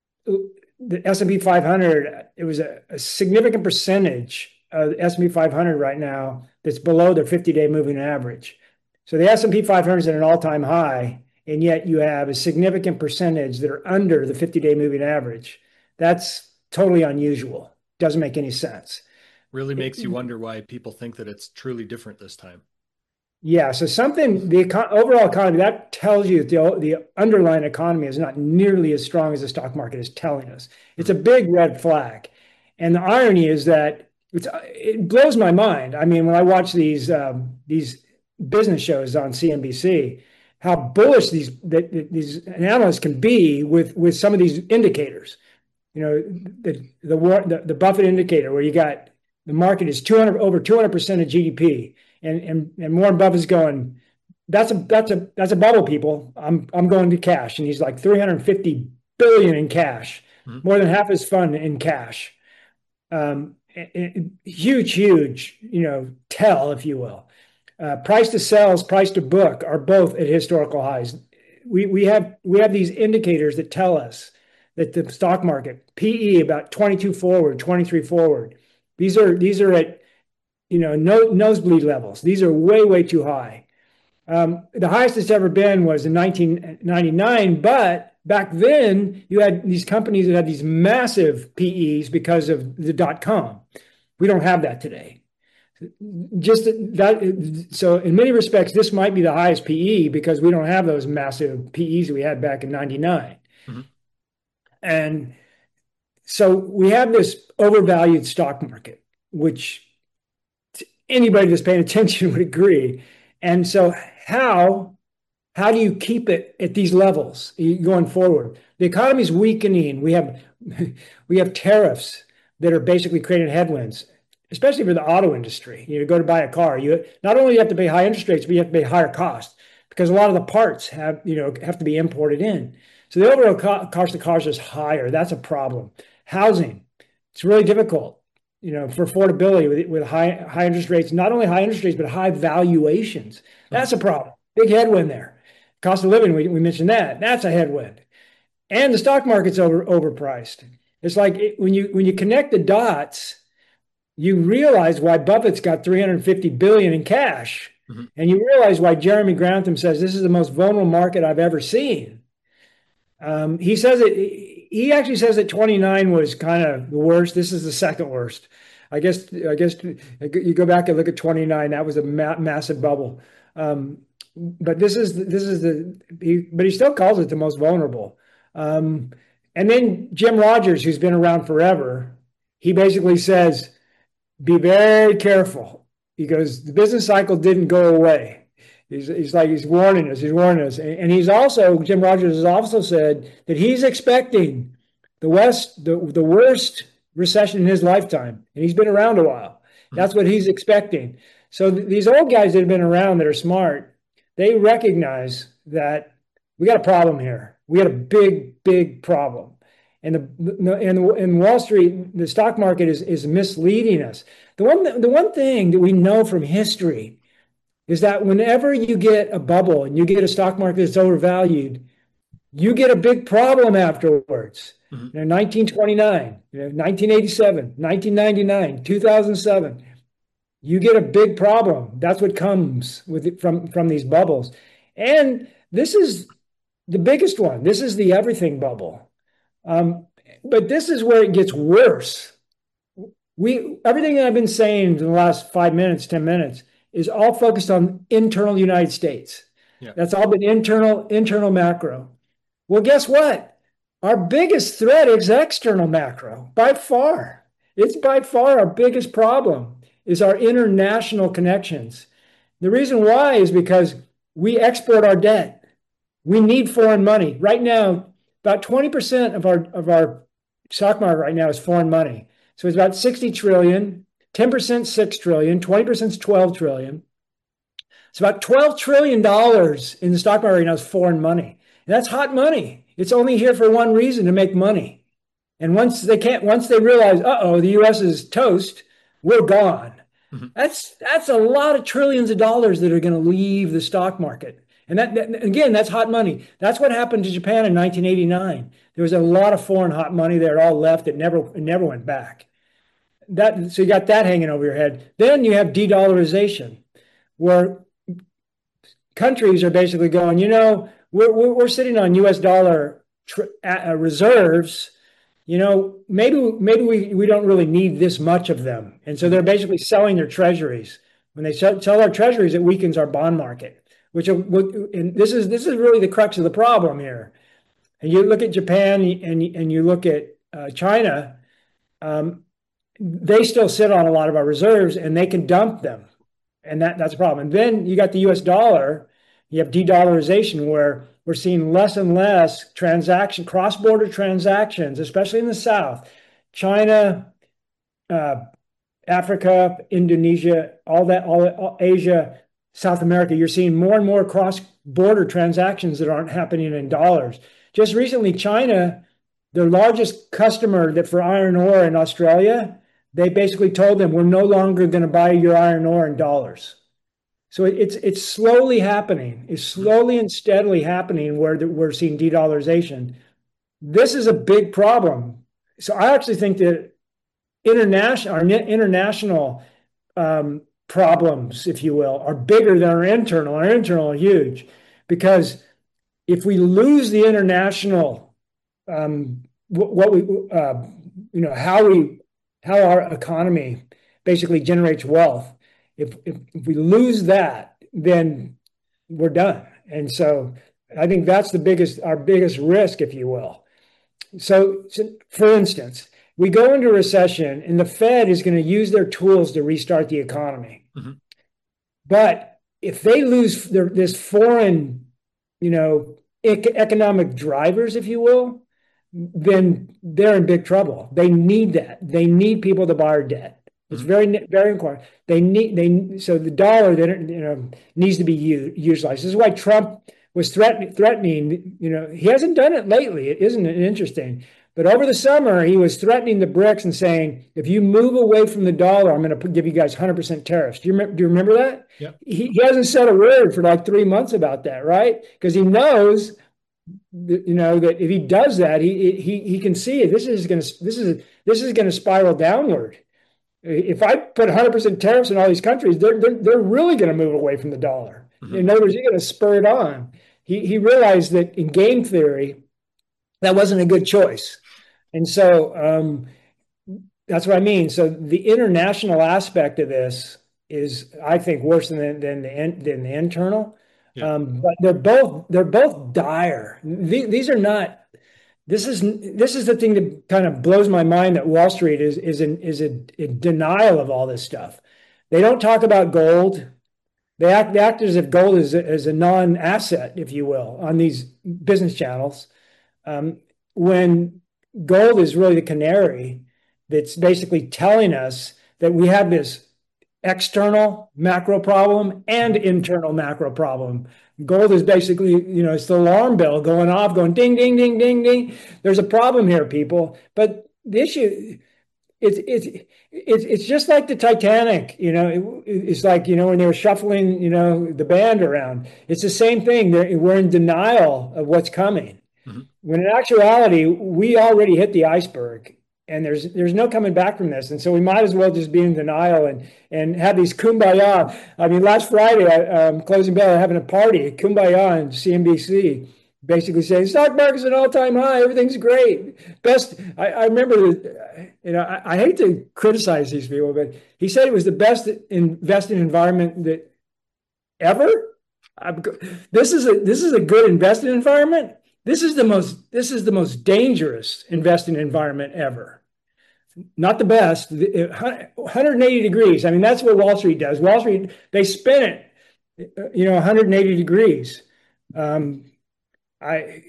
the S and P five hundred, it was a, a significant percentage of the S and P five hundred right now that's below their fifty-day moving average. So the S and P five hundred is at an all-time high, and yet you have a significant percentage that are under the fifty-day moving average. That's totally unusual. Doesn't make any sense. Really It, makes you wonder why people think that it's truly different this time. yeah, so something, the econ overall economy, that tells you that the, the underlying economy is not nearly as strong as the stock market is telling us. It's a Mhm. big red flag. And the irony is that it's, it blows my mind. I mean, when I watch these um, these business shows on C N B C, how bullish these that these analysts can be with with some of these indicators. You know, the the the, the Buffett indicator, where you got the market is two hundred over two hundred percent of G D P, and and and Warren Buffett's going, that's a that's a that's a bubble, people. I'm I'm going to cash, and he's like three hundred fifty billion in cash, Mhm. more than half his fund in cash. Um, it, it, huge, huge, you know, tell, if you will. Uh, price to sales, price to book are both at historical highs. We we have we have these indicators that tell us that the stock market P E about twenty-two forward, twenty-three forward. These are these are at you know no, nosebleed levels. These are way way too high. Um, the highest it's ever been was in nineteen ninety-nine, but back then you had these companies that had these massive P Es because of the dot com. We don't have that today. Just that, so in many respects, this might be the highest P E because we don't have those massive P Es that we had back in ninety-nine. Mm-hmm. And so we have this overvalued stock market, which anybody that's paying attention would agree. And so how how do you keep it at these levels going forward? The economy is weakening. We have we have tariffs that are basically creating headwinds, especially for the auto industry. You know, go to buy a car, you not only have to pay high interest rates, but you have to pay higher costs because a lot of the parts have you know have to be imported in. So the overall co- cost of cars is higher. That's a problem. Housing, it's really difficult, you know, for affordability with, with high high interest rates. Not only high interest rates, but high valuations. Mm-hmm. That's a problem. Big headwind there. Cost of living, we, we mentioned that. That's a headwind. And the stock market's over overpriced. It's like it, when you when you connect the dots, you realize why Buffett's got three hundred fifty billion dollars in cash. Mm-hmm. And you realize why Jeremy Grantham says this is the most vulnerable market I've ever seen. Um, he says it. He actually says that twenty-nine was kind of the worst. This is the second worst. I guess. I guess you go back and look at twenty-nine. That was a ma- massive bubble. Um, but this is this is the. He, but he still calls it the most vulnerable. Um, and then Jim Rogers, who's been around forever, he basically says, "Be very careful." He goes, "The business cycle didn't go away." He's, he's like, he's warning us, he's warning us. And, and he's also, Jim Rogers has also said that he's expecting the West, the, the worst recession in his lifetime. And he's been around a while. That's what he's expecting. So th- these old guys that have been around that are smart, they recognize that we got a problem here. We got a big, big problem. And the and in Wall Street, the stock market is, is misleading us. The one, the one thing that we know from history is that whenever you get a bubble and you get a stock market that's overvalued, you get a big problem afterwards. Mm-hmm. You know, nineteen twenty-nine, you know, nineteen eighty-seven, nineteen ninety-nine, two thousand seven, you get a big problem. That's what comes with it from, from these bubbles. And this is the biggest one. This is the everything bubble. Um, but this is where it gets worse. We everything that I've been saying in the last five minutes, ten minutes, is all focused on internal United States. Yeah. That's all been internal, internal macro. Well, guess what? Our biggest threat is external macro, by far. It's by far our biggest problem is our international connections. The reason why is because we export our debt. We need foreign money. Right now, about twenty percent of our, of our stock market right now is foreign money. So it's about sixty trillion. ten percent six trillion, twenty percent is twelve trillion. It's about twelve trillion dollars in the stock market right now is foreign money. And that's hot money. It's only here for one reason, to make money. And once they can't, once they realize, uh-oh, the U S is toast, we're gone. Mm-hmm. That's that's a lot of trillions of dollars that are going to leave the stock market. And that, that again, that's hot money. That's what happened to Japan in nineteen eighty-nine. There was a lot of foreign hot money there, all left. It never, it never went back. That, so you got that hanging over your head. Then you have de-dollarization, where countries are basically going, you know, we're, we're sitting on U S dollar tr- uh, reserves. You know, maybe maybe we, we don't really need this much of them. And so they're basically selling their treasuries. When they sell, sell our treasuries, it weakens our bond market, which and this is this is really the crux of the problem here. And you look at Japan and, and you look at uh, China, um, they still sit on a lot of our reserves and they can dump them. And that, that's a problem. And then you got the U S dollar, you have de-dollarization, where we're seeing less and less transaction, cross-border transactions, especially in the South. China, uh, Africa, Indonesia, all that, all, all Asia, South America, you're seeing more and more cross-border transactions that aren't happening in dollars. Just recently, China, their largest customer that for iron ore in Australia, they basically told them, we're no longer going to buy your iron ore in dollars. So it's it's slowly happening. It's slowly and steadily happening where we're seeing de-dollarization. This is a big problem. So I actually think that international, our international um, problems, if you will, are bigger than our internal. Our internal are huge, because if we lose the international, um, what we, uh, you know, how we, how our economy basically generates wealth. If, if, if we lose that, then we're done. And so I think that's the biggest, our biggest risk, if you will. So, so for instance, we go into a recession and the Fed is going to use their tools to restart the economy. Mm-hmm. But if they lose their, this foreign, you know, ec- economic drivers, if you will, then they're in big trouble. They need that. They need people to borrow debt. It's mm-hmm. very, very important. They need they so the dollar that you know needs to be used, utilized. This is why Trump was threatening threatening. You know, he hasn't done it lately. It isn't it interesting. But over the summer, he was threatening the BRICS and saying, if you move away from the dollar, I'm going to give you guys one hundred percent tariffs. Do you, do you remember that? Yeah. He, he hasn't said a word for like three months about that, right? Because he knows, that, you know, that if he does that, he he he can see it. This is going to this is this is going to spiral downward. If I put one hundred percent tariffs in all these countries, they're they're, they're really going to move away from the dollar. Mm-hmm. In other words, you're going to spur it on. He he realized that in game theory, that wasn't a good choice. And so um, that's what I mean. So the international aspect of this is, I think, worse than than the than the internal. Yeah. Um, but they're both they're both dire. These, these are not. This is this is the thing that kind of blows my mind. That Wall Street is is in is a, a denial of all this stuff. They don't talk about gold. They act, they act as if gold is a, is a non-asset, if you will, on these business channels. Um, when gold is really the canary that's basically telling us that we have this external macro problem and internal macro problem. Gold is basically, you know, it's the alarm bell going off, going ding, ding, ding, ding, ding. There's a problem here, people. But the issue, it's it's it's it's just like the Titanic, you know. It, it's like, you know, when they were shuffling, you know, the band around. It's the same thing. They're, we're in denial of what's coming. Mm-hmm. When in actuality, we already hit the iceberg, and there's there's no coming back from this. And so we might as well just be in denial and and have these kumbaya. I mean, last Friday, I, um, closing bell, having a party, kumbaya on C N B C, basically saying stock market's an all-time high, everything's great. Best. I, I remember, you know, I, I hate to criticize these people, but he said it was the best investing environment that ever. I'm, this is a this is a good investing environment. This is the most this is the most dangerous investing environment ever. Not the best. one hundred eighty degrees. I mean, that's what Wall Street does. Wall Street, they spin it, you know, one hundred eighty degrees. Um, I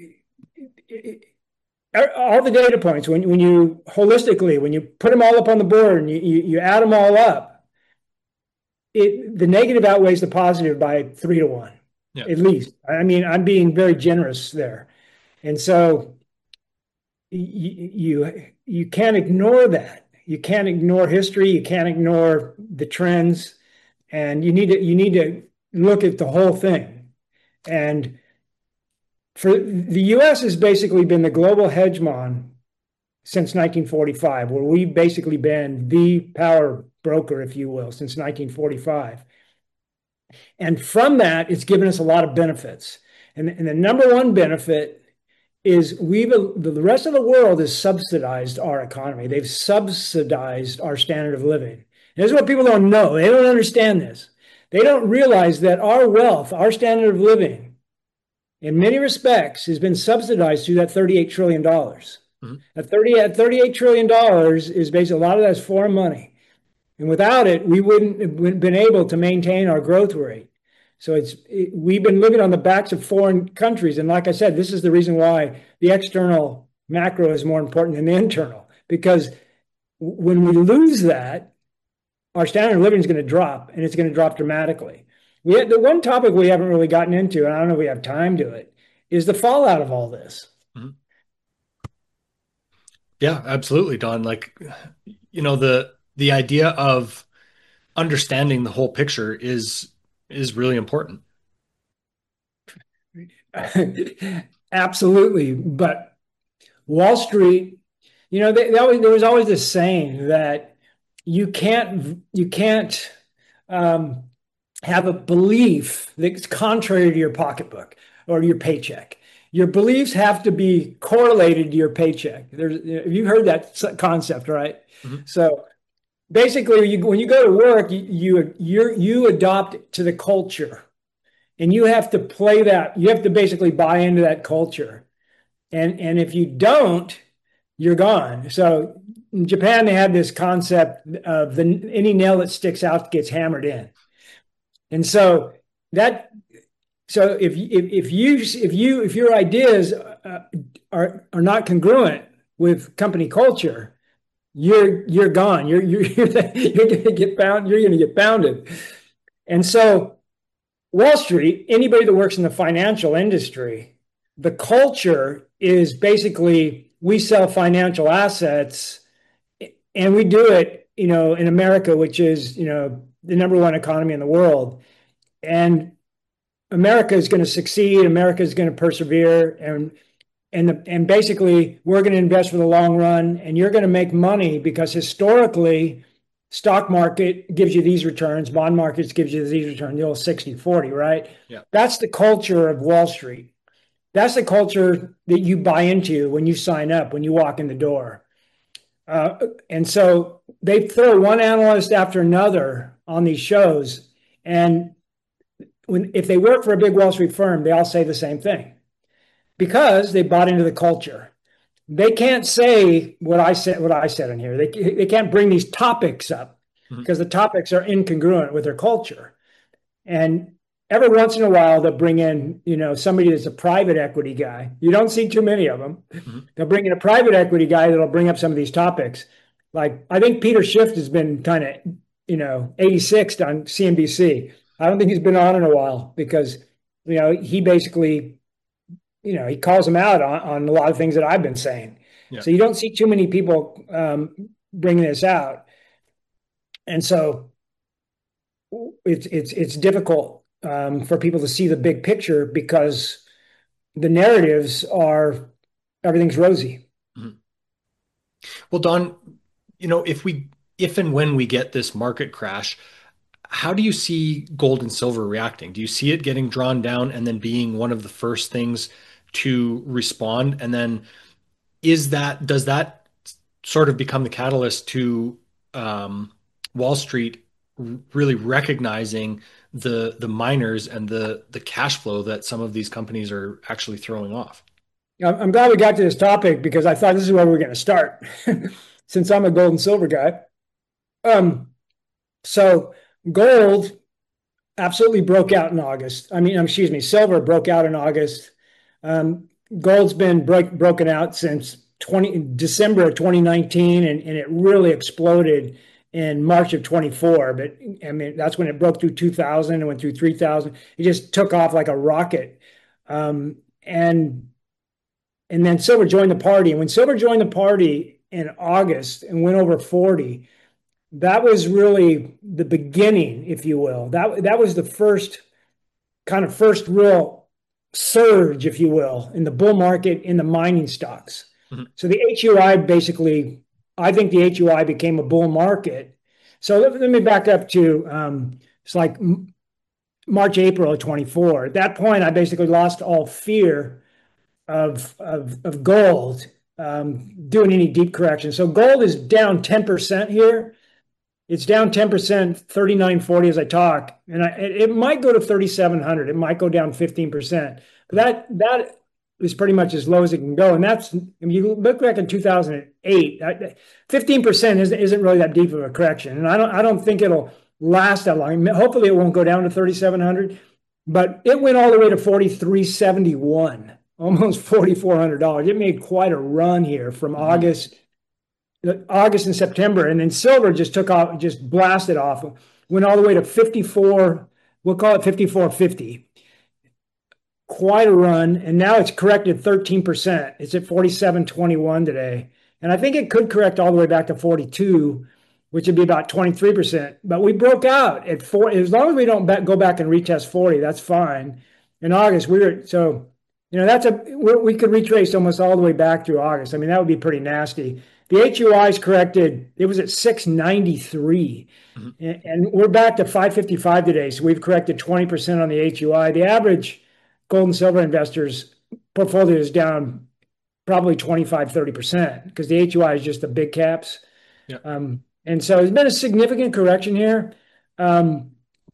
it, all the data points, when when you holistically, when you put them all up on the board and you you, you add them all up, it the negative outweighs the positive by three to one, yeah. At least. I mean, I'm being very generous there. And so you, you you can't ignore that. You can't ignore history. You can't ignore the trends, and you need to you need to look at the whole thing. And for the U S has basically been the global hegemon since nineteen forty-five, where we've basically been the power broker, if you will, since nineteen forty-five. And from that, it's given us a lot of benefits. And, and the number one benefit is we've the rest of the world has subsidized our economy. They've subsidized our standard of living. And this is what people don't know. They don't understand this. They don't realize that our wealth, our standard of living, in many respects, has been subsidized through that thirty-eight trillion dollars. Mm-hmm. At thirty, at thirty-eight trillion dollars is basically, a lot of that's foreign money. And without it, we wouldn't have been able to maintain our growth rate. So it's it, we've been living on the backs of foreign countries. And like I said, this is the reason why the external macro is more important than the internal. Because when we lose that, our standard of living is going to drop, and it's going to drop dramatically. We had, the one topic we haven't really gotten into, and I don't know if we have time to it, is the fallout of all this. Mm-hmm. Yeah, absolutely, Don. Like, you know, the the idea of understanding the whole picture is is really important. Absolutely. But Wall Street, you know, they, they always, there was always this saying that you can't you can't um, have a belief that's contrary to your pocketbook or your paycheck. Your beliefs have to be correlated to your paycheck. There's, you've heard that concept, right? Mm-hmm. So basically, you, when you go to work, you you you you adopt to the culture, and you have to play that. You have to basically buy into that culture, and and if you don't, you're gone. So in Japan, they have this concept of the any nail that sticks out gets hammered in, and so that so if if, if you if you if your ideas uh, are are not congruent with company culture, you're you're gone. You're you're you're, you're going to get bound. You're going to get bounded. And so Wall Street, anybody that works in the financial industry, the culture is basically we sell financial assets, and we do it, you know, in America, which is, you know, the number one economy in the world. And America is going to succeed. America is going to persevere, and and the, and basically we're going to invest for the long run, and you're going to make money because historically, stock market gives you these returns, bond markets gives you these returns, the old sixty forty, right? Yeah. That's the culture of Wall Street. That's the culture that you buy into when you sign up, when you walk in the door. Uh, and so they throw one analyst after another on these shows, and when if they work for a big Wall Street firm, they all say the same thing because they bought into the culture. They can't say what I said what I said in here. They they can't bring these topics up Mhm. because the topics are incongruent with their culture. And every once in a while they'll bring in, you know, somebody that's a private equity guy. You don't see too many of them. Mhm. They'll bring in a private equity guy that'll bring up some of these topics. Like I think Peter Schiff has been kind of, you know, eighty-sixth on C N B C. I don't think he's been on in a while because, you know, he basically, you know, he calls them out on, on a lot of things that I've been saying. Yeah. So you don't see too many people um, bringing this out. And so it's it's it's difficult um, for people to see the big picture because the narratives are everything's rosy. Mhm. Well, Don, you know, if we if and when we get this market crash, how do you see gold and silver reacting? Do you see it getting drawn down and then being one of the first things to respond? And then is that does that sort of become the catalyst to um, Wall Street really recognizing the the miners and the the cash flow that some of these companies are actually throwing off? I'm glad we got to this topic because I thought this is where we are going to start since I'm a gold and silver guy. Um, so gold absolutely broke out in August. I mean, um, excuse me, silver broke out in August. Um, gold's been break, broken out since twenty December of twenty nineteen, and, and it really exploded in March of twenty-four. But I mean, that's when it broke through two thousand and went through three thousand. It just took off like a rocket. Um, and and then silver joined the party. And when silver joined the party in August and went over forty, that was really the beginning, if you will. That that was the first kind of first real surge, if you will, in the bull market in the mining stocks. Mhm. So the H U I basically, I think the H U I became a bull market. So let, let me back up to um, it's like March, April of twenty-four. At that point, I basically lost all fear of of, of gold um, doing any deep correction. So gold is down ten percent here. It's down ten percent, thirty-nine forty as I talk, and I, it might go to thirty-seven hundred. It might go down fifteen percent. But that that is pretty much as low as it can go. And that's, if you look back in two thousand eight, fifteen percent isn't, isn't really that deep of a correction. And I don't I don't think it'll last that long. Hopefully it won't go down to thirty-seven hundred, but it went all the way to forty-three seventy-one, almost forty-four hundred dollars. It made quite a run here from Mhm. August August and September, and then silver just took off, just blasted off, went all the way to fifty-four. We'll call it fifty-four fifty. Quite a run, and now it's corrected thirteen percent. It's at forty-seven twenty-one today, and I think it could correct all the way back to forty-two, which would be about twenty-three percent. But we broke out at four. As long as we don't back, go back and retest forty, that's fine. In August, we were so, you know, that's a we could retrace almost all the way back through August. I mean, that would be pretty nasty. The H U I's corrected. It was at six ninety-three, Mhm. and, and we're back to five fifty-five today. So we've corrected twenty percent on the H U I. The average gold and silver investors portfolio is down probably twenty-five, thirty percent because the H U I is just the big caps. Yeah. Um, And so there's been a significant correction here. Um,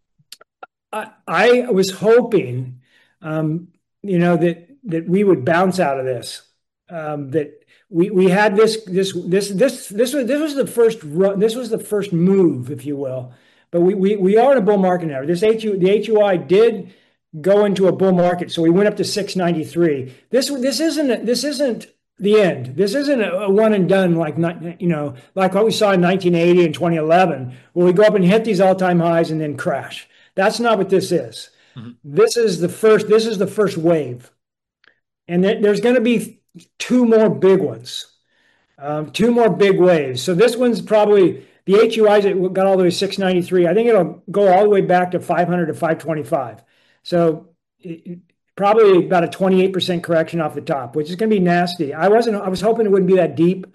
I, I was hoping, um, you know, that that we would bounce out of this. Um, that we we had this this this this this was this was the first run, this was the first move, if you will. But we we we are in a bull market now. This H U the H U I did go into a bull market, so we went up to six ninety-three. This this isn't this isn't the end. This isn't a one and done like not you know like what we saw in nineteen eighty and twenty eleven, where we go up and hit these all time highs and then crash. That's not what this is. Mhm. This is the first. This is the first wave, and there's going to be two more big ones, um, two more big waves. So this one's probably the H U Is that got all the way to six ninety-three. I think it'll go all the way back to five hundred to five twenty-five. So it, probably about a twenty-eight percent correction off the top, which is going to be nasty. I wasn't. I was hoping it wouldn't be that deep.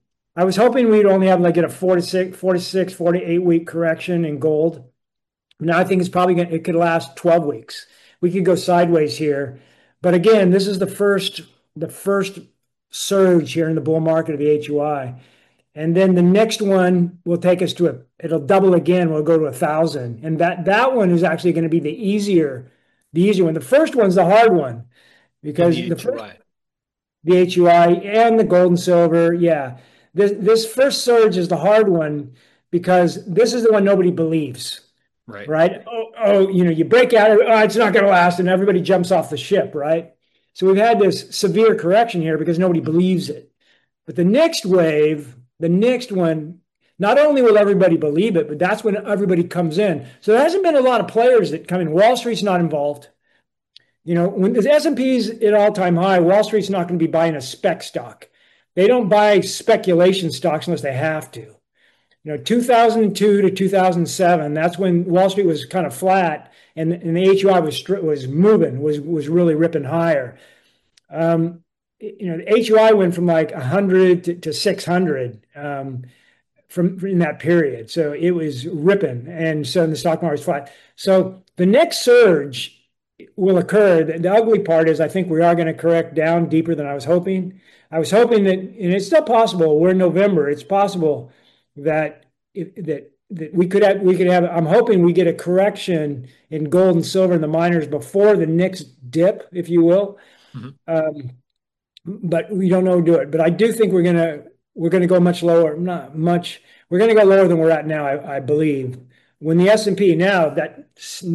I was hoping we'd only have like a four to six, four to six, four to eight week correction in gold. Now I think it's probably going to, it could last twelve weeks. We could go sideways here. But again, this is the first the first surge here in the bull market of the H U I. And then the next one will take us to a, it'll double again, we'll go to a thousand. And that that one is actually going to be the easier, the easier one. The first one's the hard one In because the the first H U I. the H U I and the gold and silver, yeah. This this first surge is the hard one because this is the one nobody believes. Right. Right? Oh, oh, you know, you break out, oh, it's not going to last, and everybody jumps off the ship, right? So we've had this severe correction here because nobody believes it. But the next wave, the next one, not only will everybody believe it, but that's when everybody comes in. So there hasn't been a lot of players that come in. Wall Street's not involved. You know, when the S and P's at all-time high, Wall Street's not going to be buying a spec stock. They don't buy speculation stocks unless they have to. You know, two thousand two to two thousand seven, that's when Wall Street was kind of flat and, and the H U I was was moving, was was really ripping higher. Um, you know, the H U I went from like one hundred to, to six hundred um, from in that period. So it was ripping. And so the stock market was flat. So the next surge will occur. The, the ugly part is I think we are going to correct down deeper than I was hoping. I was hoping that, and it's still possible, we're in November, it's possible that that that we could have we could have I'm hoping we get a correction in gold and silver in the miners before the next dip, if you will. Mm-hmm. Um, but we don't know do it. But I do think we're gonna we're gonna go much lower, not much. We're gonna go lower than we're at now, I, I believe. When the S and P now that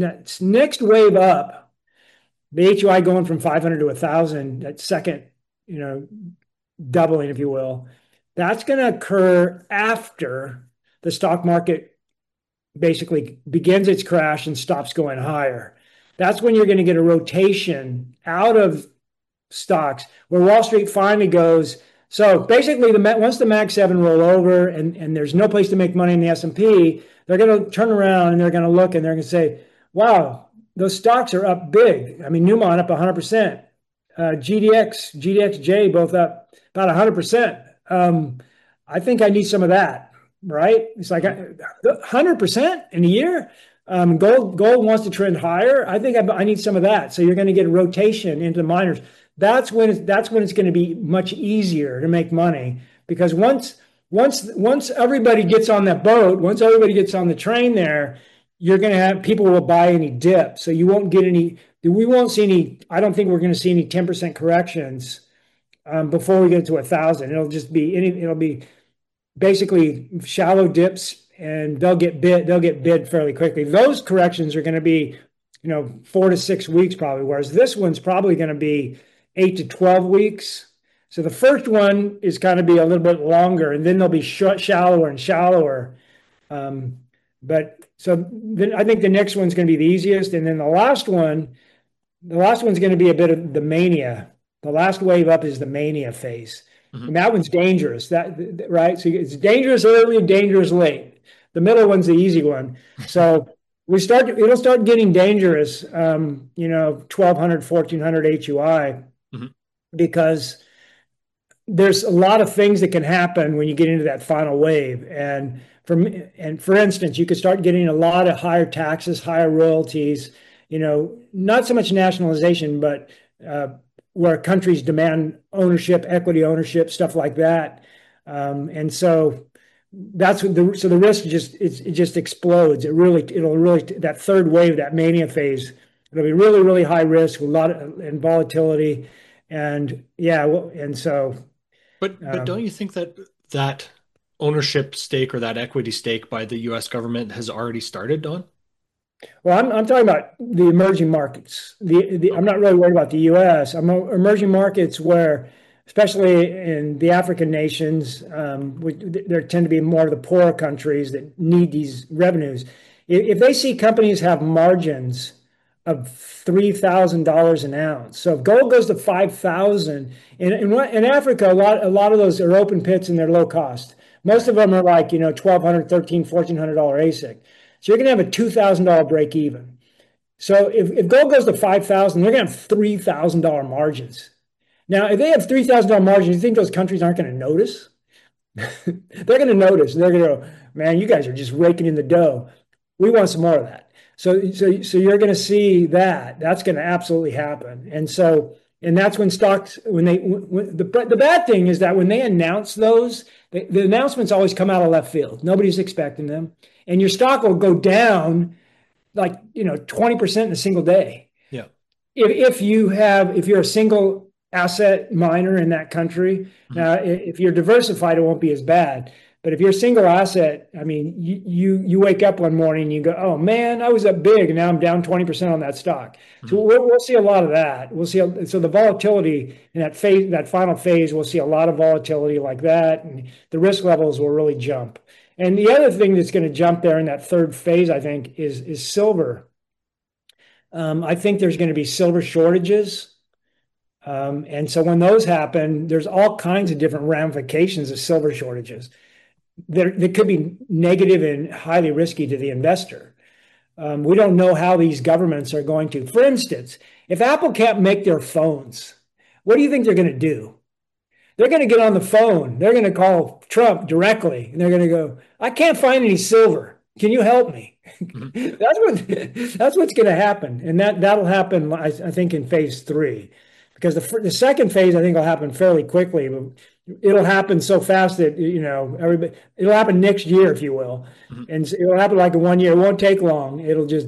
next wave up, the H U I going from five hundred to one thousand, that second, you know, doubling, if you will, that's going to occur after the stock market basically begins its crash and stops going higher. That's when you're going to get a rotation out of stocks where Wall Street finally goes. So basically, the once the Mag seven roll over and, and there's no place to make money in the S and P, they're going to turn around and they're going to look and they're going to say, wow, those stocks are up big. I mean, Newmont up one hundred percent. Uh, G D X, G D X J both up about one hundred percent. Um, I think I need some of that, right? It's like one hundred percent in a year. Um, gold, gold wants to trend higher. I think I, I need some of that. So you're going to get a rotation into the miners. That's when it's, that's when it's going to be much easier to make money because once once once everybody gets on that boat, once everybody gets on the train there, you're going to have people will buy any dip. So you won't get any. We won't see any. I don't think we're going to see any ten percent corrections um, before we get to a thousand. It'll just be any. It'll be basically shallow dips, and they'll get bid. They'll get bid fairly quickly. Those corrections are going to be, you know, four to six weeks probably. Whereas this one's probably going to be eight to twelve weeks. So the first one is going to be a little bit longer, and then they'll be sh shallower and shallower. Um, but so then I think the next one's going to be the easiest, and then the last one, the last one's going to be a bit of the mania. The last wave up is the mania phase. Mm-hmm. And that one's dangerous. That right? So it's dangerous early and dangerous late. The middle one's the easy one. So we start. It'll start getting dangerous. Um, you know, twelve hundred, fourteen hundred H U I, mm-hmm. because there's a lot of things that can happen when you get into that final wave. And from and for instance, you could start getting a lot of higher taxes, higher royalties. You know, not so much nationalization, but uh, where countries demand ownership, equity ownership, stuff like that. Um, and so that's what the so the risk just it's, it just explodes. It really it'll really that third wave, that mania phase, it'll be really really high risk, a lot of and volatility, and yeah, well, and so But but don't um, you think that that ownership stake or that equity stake by the U S government has already started, Don? well, I'm I'm talking about the emerging markets. The, the I'm Okay. not really worried about the U S. I'm emerging markets where, especially in the African nations, um, which, there tend to be more of the poorer countries that need these revenues. If, if they see companies have margins of three thousand dollars an ounce, so if gold goes to five thousand, in, in in Africa, a lot a lot of those are open pits and they're low cost. Most Right. of them are like you know twelve hundred, thirteen, fourteen hundred dollar A S I C. So you're going to have a two thousand dollar break even. So if, if gold goes to five thousand, they're going to have three thousand dollar margins. Now, if they have three thousand dollar margins, you think those countries aren't going to notice? They're going to notice. They're going to go, man, you guys are just raking in the dough. We want some more of that. So, so, so you're going to see that. That's going to absolutely happen. And so, and that's when stocks, when they, when, the, the bad thing is that when they announce those, the, the announcements always come out of left field. Nobody's expecting them. And your stock will go down like, you know, twenty percent in a single day. Yeah. If, if you have, if you're a single asset miner in that country, Mhm. now if you're diversified, it won't be as bad. But if you're a single asset, I mean, you you, you wake up one morning and you go, oh man, I was up big and now I'm down twenty percent on that stock. So Mhm. we'll, we'll see a lot of that. We'll see. A, so the volatility in that phase, that final phase, we'll see a lot of volatility like that, and the risk levels will really jump. And the other thing that's going to jump there in that third phase, I think, is is silver. Um, I think there's going to be silver shortages. Um, and so when those happen, there's all kinds of different ramifications of silver shortages that, that could be negative and highly risky to the investor. Um, we don't know how these governments are going to. For instance, if Apple can't make their phones, what do you think they're going to do? They're going to get on the phone. They're going to call Trump directly, and they're going to go, "I can't find any silver. Can you help me?" Mhm. That's what that's what's going to happen, and that that'll happen, I, I think, in phase three, because the the second phase I think will happen fairly quickly, but it'll happen so fast that you know everybody. It'll happen next year, if you will, Mhm. and it'll happen like in one year. It won't take long. It'll just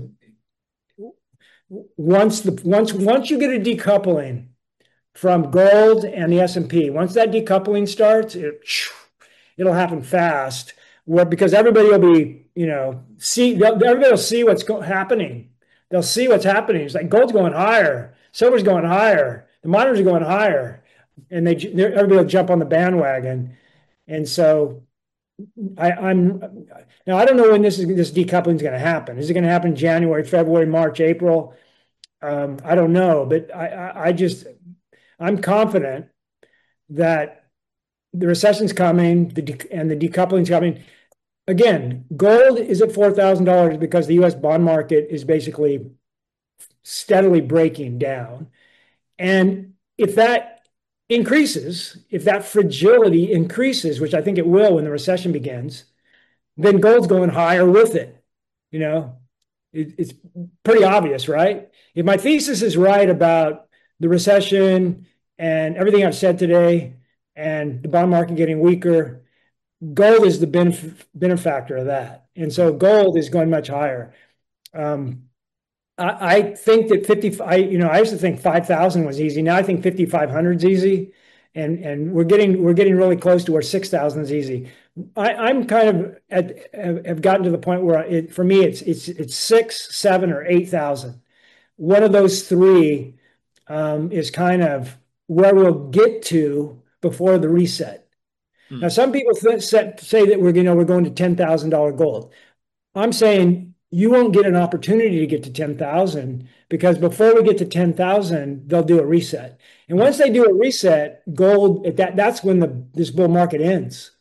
once the once once you get a decoupling from gold and the S and P. Once that decoupling starts, it, it'll happen fast. Where because everybody will be, you know, see everybody will see what's go- happening. They'll see what's happening. It's like gold's going higher, silver's going higher, the miners are going higher, and they everybody will jump on the bandwagon. And so I, I'm now I don't know when this is this decoupling is going to happen. Is it going to happen January, February, March, April? Um, I don't know, but I, I, I just I'm confident that the recession's coming, the de- and the decoupling's coming. Again, gold is at four thousand dollars because the U S bond market is basically steadily breaking down. And if that increases, if that fragility increases, which I think it will when the recession begins, then gold's going higher with it. You know, it, it's pretty obvious, right? If my thesis is right about the recession and everything I've said today and the bond market getting weaker, gold is the benef- benefactor of that. And so gold is going much higher. Um, I, I think that fifty, I, you know, I used to think five thousand was easy. Now I think fifty-five hundred is easy. And, and we're getting, we're getting really close to where six thousand is easy. I, I'm kind of at, have gotten to the point where it, for me, it's, it's, it's six, seven or eight thousand. One of those three um, is kind of where we'll get to before the reset. Now, Mhm. some people th- say that we're, you know, we're going to ten thousand dollar gold. I'm saying you won't get an opportunity to get to ten thousand because before we get to ten thousand, they'll do a reset. And Mhm. once they do a reset, gold at that that's when the this bull market ends.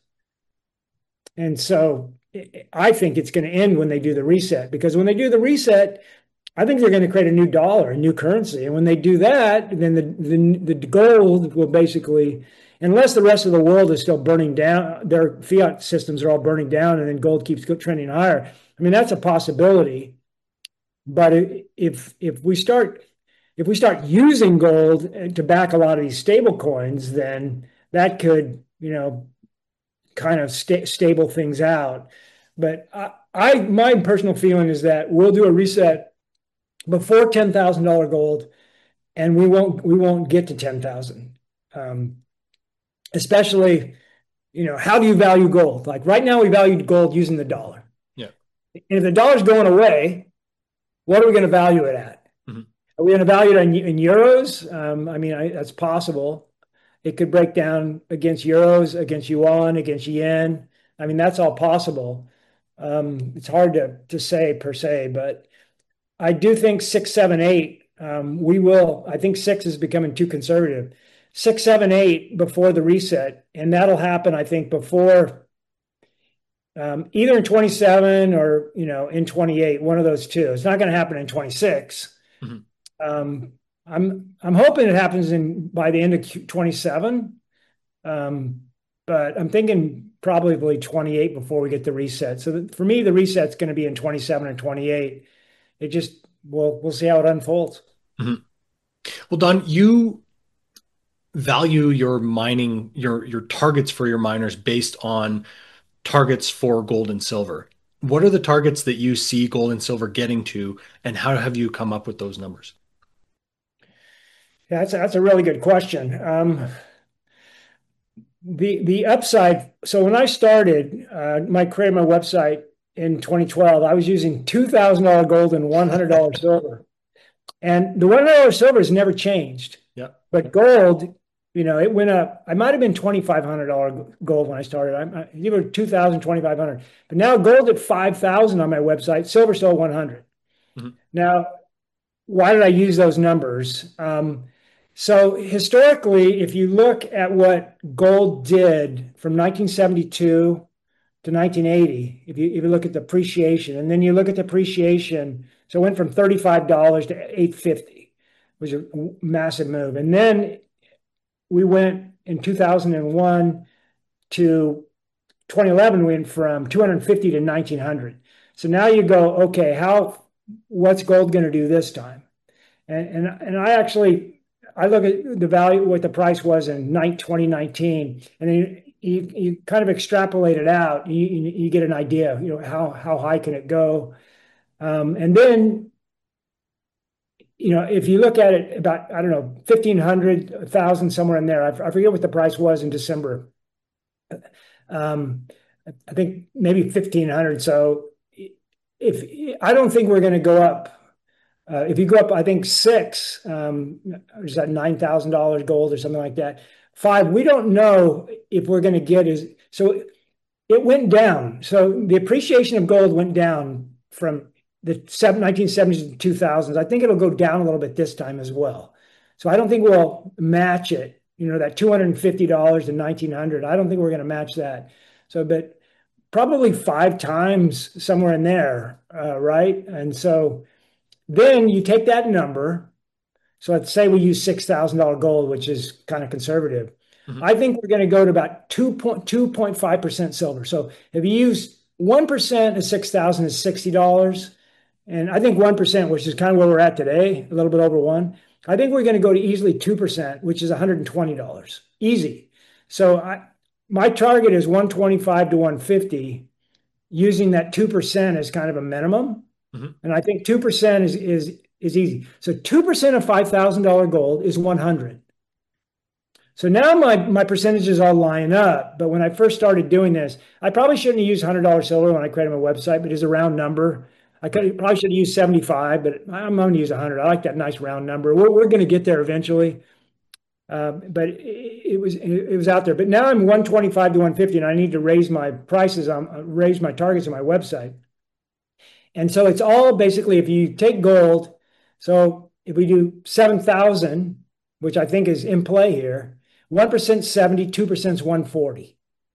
And so I think it's going to end when they do the reset because when they do the reset, I think they're going to create a new dollar, a new currency. And when they do that, then the, the, the gold will basically, unless the rest of the world is still burning down, their fiat systems are all burning down and then gold keeps trending higher. I mean, that's a possibility. But if if we start if we start using gold to back a lot of these stable coins, then that could, you know, kind of sta stable things out. But I, I, my personal feeling is that we'll do a reset before ten thousand dollar gold, and we won't we won't get to ten thousand. Um, especially, you know, how do you value gold? Like right now, we value gold using the dollar. Yeah. And if the dollar's going away, what are we going to value it at? Hmm. Are we going to value it in, in euros? Um, I mean, I, that's possible. It could break down against euros, against yuan, against yen. I mean, that's all possible. Um, it's hard to to say per se, but I do think six, seven, eight. Um, we will. I think six is becoming too conservative. Six, seven, eight before the reset, and that'll happen. I think before um, either in twenty-seven or you know in twenty-eight, one of those two. It's not going to happen in twenty-six. Hmm. Um, I'm I'm hoping it happens in by the end of twenty-seven, um, but I'm thinking probably twenty-eight before we get the reset. So for me, the reset's going to be in twenty-seven or twenty-eight. It just we'll we'll see how it unfolds. Hmm. Well, Don, you value your mining, your your targets for your miners based on targets for gold and silver. What are the targets that you see gold and silver getting to, and how have you come up with those numbers? Yeah, that's a, that's a really good question. Um, the the upside. So when I started uh, my created my website in twenty twelve, I was using two thousand dollar gold and one hundred dollar silver, and the one hundred dollar silver has never changed. Yeah. But gold, you know, it went up. I might have been twenty-five hundred dollar gold when I started. I, I either two thousand, twenty-five hundred. But now gold at five thousand on my website, silver still one hundred. Hmm. Now, why did I use those numbers? Um, so historically, if you look at what gold did from nineteen seventy-two to nineteen eighty, if you if you look at the appreciation, and then you look at the appreciation, so it went from thirty-five dollars to eight fifty, was a massive move. And then we went in two thousand one to twenty eleven, we went from two hundred fifty to nineteen hundred. So now you go, okay, how what's gold going to do this time? And, and and I actually I look at the value, what the price was in twenty nineteen, and then you, you kind of extrapolate it out. You, you get an idea, you know, how how high can it go? Um, and then, you know, if you look at it about, I don't know, fifteen hundred, one thousand, somewhere in there. I, I forget what the price was in December. Um, I think maybe fifteen hundred. So if I don't think we're going to go up. Uh, if you go up, I think six, um, is that nine thousand dollars gold or something like that? Five, we don't know if we're going to get is so it went down. So the appreciation of gold went down from the nineteen seventies to two thousands. I think it'll go down a little bit this time as well. So I don't think we'll match it. You know, that two hundred fifty dollars to nineteen hundred. I don't think we're going to match that. So, but probably five times somewhere in there, uh, right? And so then you take that number. So let's say we use six thousand dollar gold, which is kind of conservative. Hmm. I think we're going to go to about two point five percent silver. So if you use one percent of six thousand is sixty dollars. And I think one percent, which is kind of where we're at today, a little bit over one. I think we're going to go to easily two percent, which is one hundred twenty dollars. Easy. So I, my target is one twenty-five to one fifty, using that two percent as kind of a minimum. Hmm. And I think two percent is is is easy. So two percent of five thousand dollar gold is one hundred. So now my my percentages all line up. But when I first started doing this, I probably shouldn't have used one hundred dollar silver when I created my website, but it's a round number. I could, probably should have used seventy-five, but I'm going to use one hundred. I like that nice round number. We're, we're going to get there eventually. Uh, but it, it was it was out there. But now I'm one twenty-five to one fifty, and I need to raise my prices on raise my targets on my website. And so it's all basically, if you take gold, so if we do seven thousand, which I think is in play here, one percent seventy, two percent is one forty.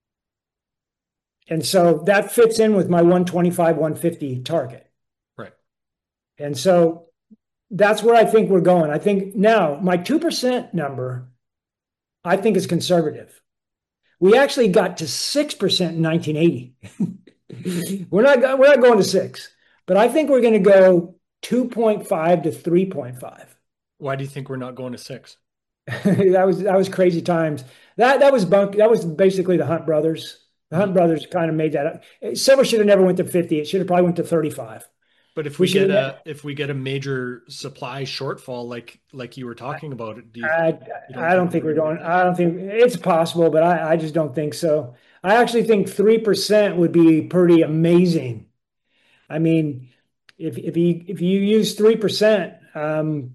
And so that fits in with my one twenty-five, one fifty target. Right. And so that's where I think we're going. I think now my two percent number, I think is conservative. We actually got to six percent in nineteen eighty. we're not, we're not going to six. But I think we're going to go two point five to three point five. Why do you think we're not going to six? that was that was crazy times. That that was bunk. That was basically the Hunt brothers. The Mhm. Hunt brothers kind of made that up. Silver should have never went to fifty. It should have probably went to thirty-five. But if We we should get have. a if we get a major supply shortfall like like you were talking about, do you I, you don't I think don't we're think we're going to get going. that? I don't think it's possible, but I, I just don't think so. I actually think three percent would be pretty amazing. I mean, if if you if you use three percent, um,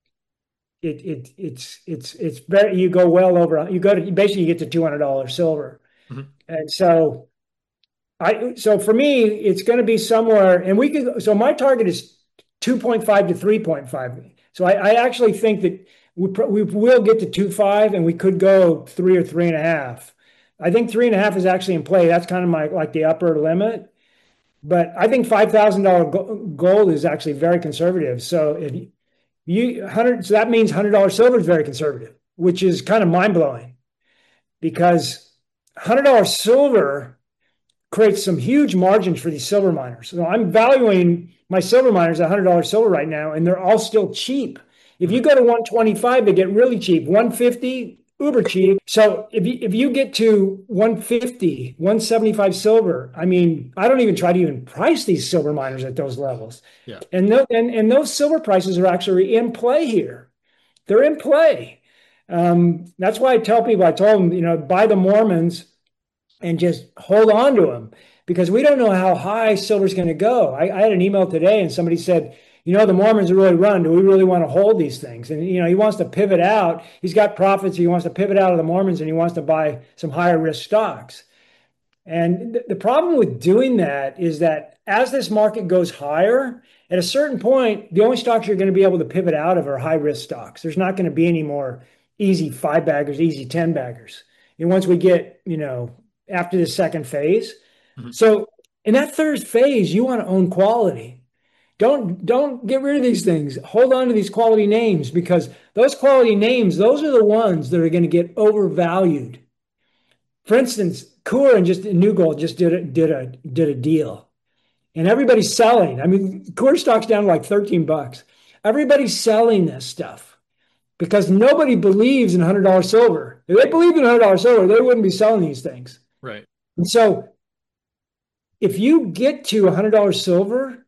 it it it's it's it's very you go well over. You go to basically you get to two hundred dollars silver, Mhm. and so I so for me it's going to be somewhere, and we could. So my target is two point five to three point five. So I, I actually think that we we will get to two point five, and we could go three or three and a half. I think three and a half is actually in play. That's kind of my like the upper limit. But I think five thousand dollar gold is actually very conservative. So if you one hundred, so that means one hundred dollar silver is very conservative, which is kind of mind blowing because one hundred dollar silver creates some huge margins for these silver miners. So I'm valuing my silver miners at one hundred dollar silver right now, and they're all still cheap. If you Mhm. go to one twenty-five, they get really cheap. one fifty, uber cheap. So if you if you get to one fifty, one seventy-five silver, I mean, I don't even try to even price these silver miners at those levels. Yeah. And, th- and, and those silver prices are actually in play here. They're in play. Um, that's why I tell people, I told them, you know, buy the Mormons and just hold on to them because we don't know how high silver's going to go. I, I had an email today and somebody said, you know, the Mormons are really run. Do we really want to hold these things? And, you know, he wants to pivot out. He's got profits. He wants to pivot out of the Mormons and he wants to buy some higher risk stocks. And th- the problem with doing that is that as this market goes higher, at a certain point, the only stocks you're going to be able to pivot out of are high risk stocks. There's not going to be any more easy five baggers, easy ten baggers. And once we get, you know, after the second phase. Mhm. So in that third phase, you want to own quality. Don't don't get rid of these things. Hold on to these quality names because those quality names, those are the ones that are going to get overvalued. For instance, Coeur and just New Gold just did a, did a did a deal, and everybody's selling. I mean, Coeur stock's down to like thirteen bucks. Everybody's selling this stuff because nobody believes in one hundred dollar silver. If they believed in one hundred dollar silver, they wouldn't be selling these things. Right. And so if you get to one hundred dollar silver,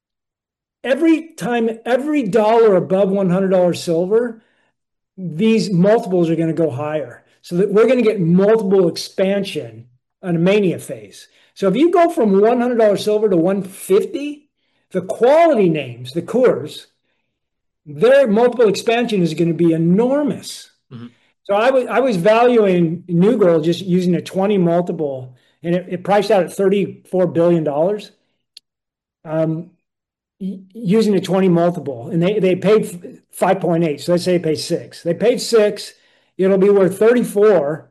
every time, every dollar above one hundred dollar silver, these multiples are going to go higher. So that we're going to get multiple expansion on a mania phase. So if you go from one hundred dollar silver to one hundred fifty, the quality names, the cores, their multiple expansion is going to be enormous. Mhm. So I was I was valuing New Gold just using a twenty multiple, and it, it priced out at thirty-four billion dollars. Um, using a twenty multiple, and they, they paid five point eight. So let's say they paid six. They paid six. It'll be worth thirty-four